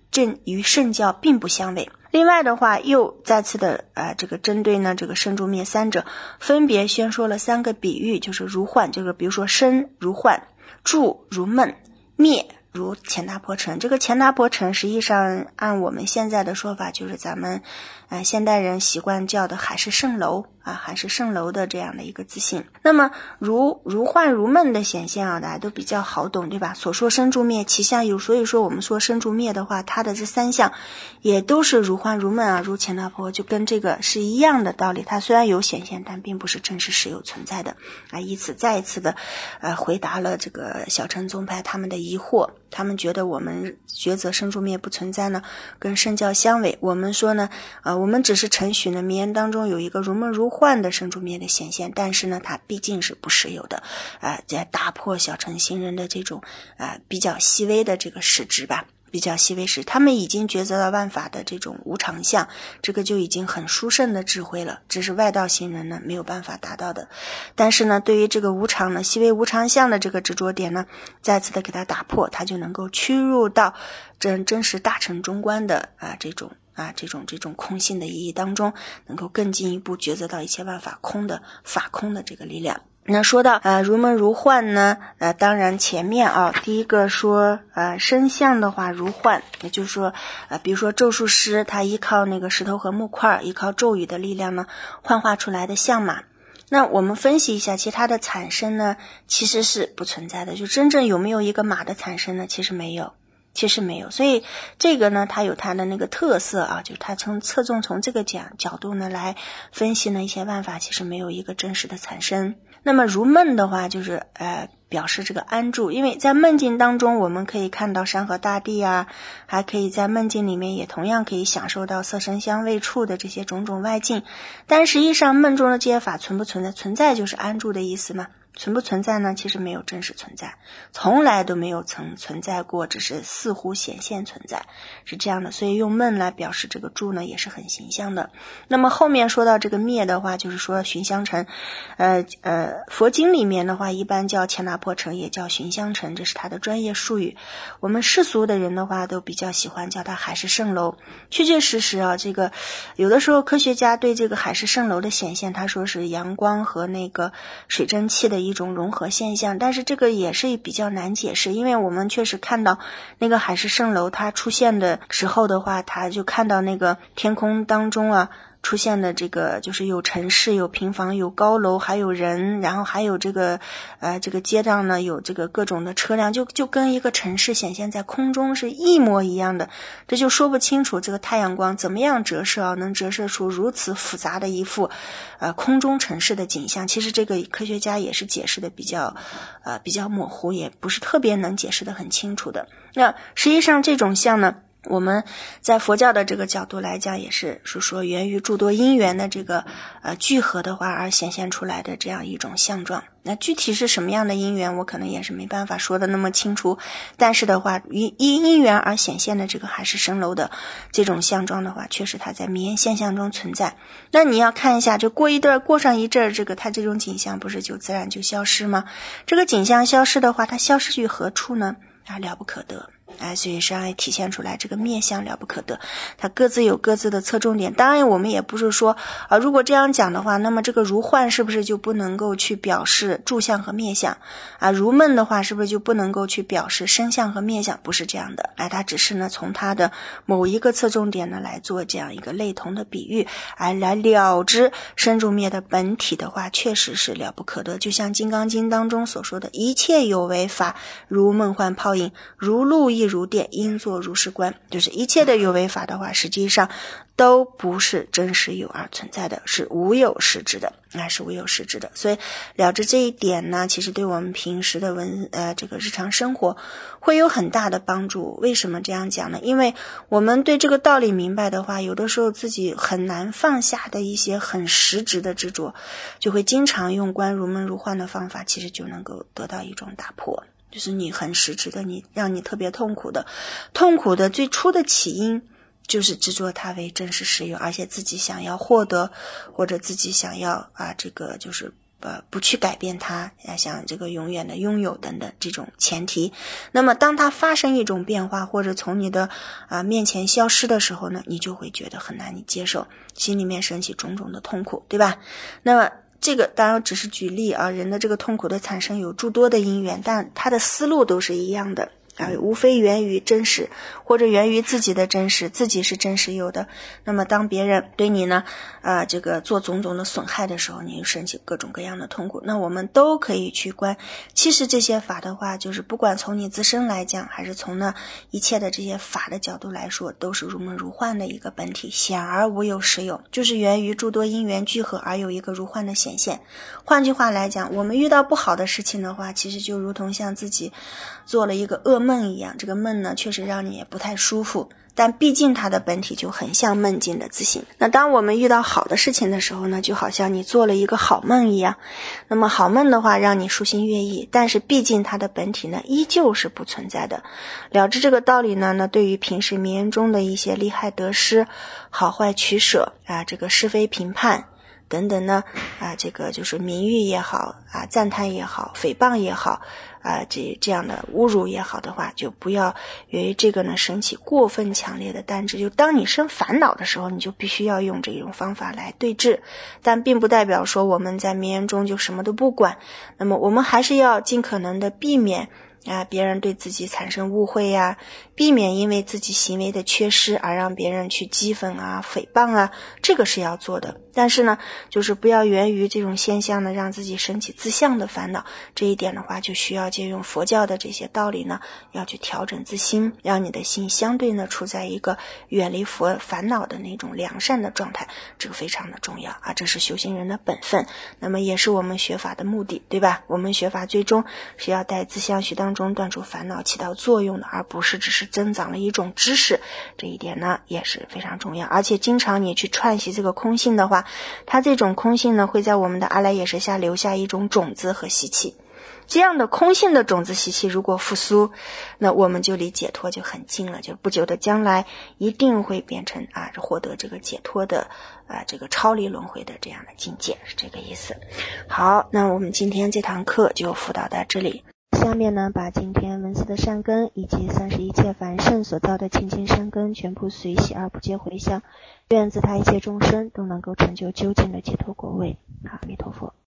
Speaker 1: 与圣教并不相违。另外的话，又再次的这个针对呢这个生住灭三者，分别宣说了3个比喻，就是如幻，这个比如说生如幻，住如梦，灭如钱达婆城。这个钱达婆城实际上按我们现在的说法，就是咱们现代人习惯叫的海市蜃楼海市蜃楼的这样的一个自信。那么如幻如梦的显现大家都比较好懂，对吧？所说生住灭其相有，所以说我们说生住灭的话，它的这3项也都是如幻如梦如钱达婆，就跟这个是一样的道理。它虽然有显现，但并不是真实实有存在的以此再一次的回答了这个小乘宗派他们的疑惑。他们觉得我们抉择生住灭不存在呢，跟圣教相违。我们说呢我们只是承许呢名言当中有一个如梦如幻的生住灭的显现，但是呢它毕竟是不实有的在打破小乘行人的这种比较细微的这个实质吧，比较细微时，他们已经抉择了万法的这种无常相，这个就已经很殊胜的智慧了，这是外道行人呢没有办法达到的。但是呢对于这个无常呢，细微无常相的这个执着点呢，再次的给它打破，它就能够趋入到真实大乘中观的这种空性的意义当中，能够更进一步抉择到一切万法空的法空的这个力量。那说到如梦如幻呢当然前面第一个说身相的话如幻，也就是说比如说咒术师他依靠那个石头和木块，依靠咒语的力量呢幻化出来的相马。那我们分析一下其他的产生呢，其实是不存在的，就真正有没有一个马的产生呢，其实没有。所以这个呢它有它的那个特色就是它侧重从这个角度呢来分析呢一些万法其实没有一个真实的产生。那么如梦的话就是表示这个安住，因为在梦境当中我们可以看到山河大地还可以在梦境里面也同样可以享受到色声香味触的这些种种外境，但实际上梦中的这些法存不存在？存在就是安住的意思嘛。存不存在呢？其实没有真实存在，从来都没有曾存在过，只是似乎显现存在，是这样的。所以用梦来表示这个住呢也是很形象的。那么后面说到这个灭的话，就是说寻香城佛经里面的话一般叫钱达婆城，也叫寻香城，这是它的专业术语。我们世俗的人的话都比较喜欢叫它海市蜃楼。确确实实这个有的时候科学家对这个海市蜃楼的显现，他说是阳光和那个水蒸气的一种融合现象，但是这个也是比较难解释，因为我们确实看到那个海市蜃楼它出现的时候的话，它就看到那个天空当中出现的这个就是有城市，有平房，有高楼，还有人，然后还有这个街道呢有这个各种的车辆，就跟一个城市显现在空中是一模一样的。这就说不清楚这个太阳光怎么样折射能折射出如此复杂的一幅空中城市的景象。其实这个科学家也是解释的比较模糊，也不是特别能解释的很清楚的。那实际上这种像呢，我们在佛教的这个角度来讲，也是说源于诸多因缘的这个聚合的话而显现出来的这样一种相状。那具体是什么样的因缘，我可能也是没办法说的那么清楚，但是的话因因缘而显现的这个海市蜃楼的这种相状的话，确实它在名言现象中存在。那你要看一下，就过上一阵这个它这种景象不是就自然就消失吗？这个景象消失的话，它消失于何处呢？了不可得。所以实际上也体现出来这个面相了不可得，它各自有各自的侧重点。当然我们也不是说如果这样讲的话，那么这个如幻是不是就不能够去表示住相和灭相如梦的话是不是就不能够去表示身相和灭相？不是这样的它只是呢从它的某一个侧重点呢来做这样一个类同的比喻来了知生住灭的本体的话，确实是了不可得。就像金刚经当中所说的，一切有为法如梦幻泡影，如露亦如电，应作如是观。就是一切的有为法的话，实际上都不是真实有而存在的，是无有实质的是无有实质的。所以了知这一点呢，其实对我们平时的这个日常生活会有很大的帮助。为什么这样讲呢？因为我们对这个道理明白的话，有的时候自己很难放下的一些很实质的执着，就会经常用观如梦如幻的方法，其实就能够得到一种打破。就是你很实质的，让你特别痛苦的最初的起因就是执着它为真实实有，而且自己想要获得或者自己想要这个就是不去改变它，想这个永远的拥有等等这种前提。那么当它发生一种变化或者从你的面前消失的时候呢，你就会觉得很难以接受，心里面升起种种的痛苦，对吧？那么这个当然只是举例啊，人的这个痛苦的产生有诸多的因缘，但它的思路都是一样的无非源于真实，或者源于自己的真实，自己是真实有的。那么当别人对你呢这个做种种的损害的时候，你就升起各种各样的痛苦。那我们都可以去观，其实这些法的话，就是不管从你自身来讲，还是从呢一切的这些法的角度来说，都是如梦如幻的一个本体，显而无有实有，就是源于诸多因缘聚合而有一个如幻的显现。换句话来讲，我们遇到不好的事情的话，其实就如同像自己做了一个噩梦一样，这个梦呢确实让你也不太舒服，但毕竟它的本体就很像梦境的自性。那当我们遇到好的事情的时候呢，就好像你做了一个好梦一样。那么好梦的话让你舒心悦意，但是毕竟它的本体呢依旧是不存在的。了知这个道理呢，对于平时名言中的一些利害得失、好坏取舍这个是非评判等等呢这个就是名誉也好赞叹也好，诽谤也好这样的侮辱也好的话，就不要由于这个呢升起过分强烈的担知。就当你生烦恼的时候，你就必须要用这种方法来对治，但并不代表说我们在名言中就什么都不管。那么我们还是要尽可能的避免别人对自己产生误会避免因为自己行为的缺失而让别人去讥讽诽谤这个是要做的。但是呢，就是不要源于这种现象呢，让自己升起自相的烦恼。这一点的话，就需要借用佛教的这些道理呢，要去调整自心，让你的心相对呢处在一个远离烦恼的那种良善的状态，这个非常的重要这是修行人的本分，那么也是我们学法的目的，对吧？我们学法最终是要在自相续当中断除烦恼，起到作用的，而不是只是增长了一种知识。这一点呢也是非常重要。而且经常你去串习这个空性的话，它这种空性呢会在我们的阿赖耶识下留下一种种子和习气。这样的空性的种子习气如果复苏，那我们就离解脱就很近了，就不久的将来一定会变成获得这个解脱的这个超离轮回的这样的境界，是这个意思。好，那我们今天这堂课就辅导到这里。下面呢，把今天文字的善根以及31切凡圣所造的清净善根全部随喜而不皆回向，愿自他一切众生都能够成就究竟的解脱果位。阿弥陀佛。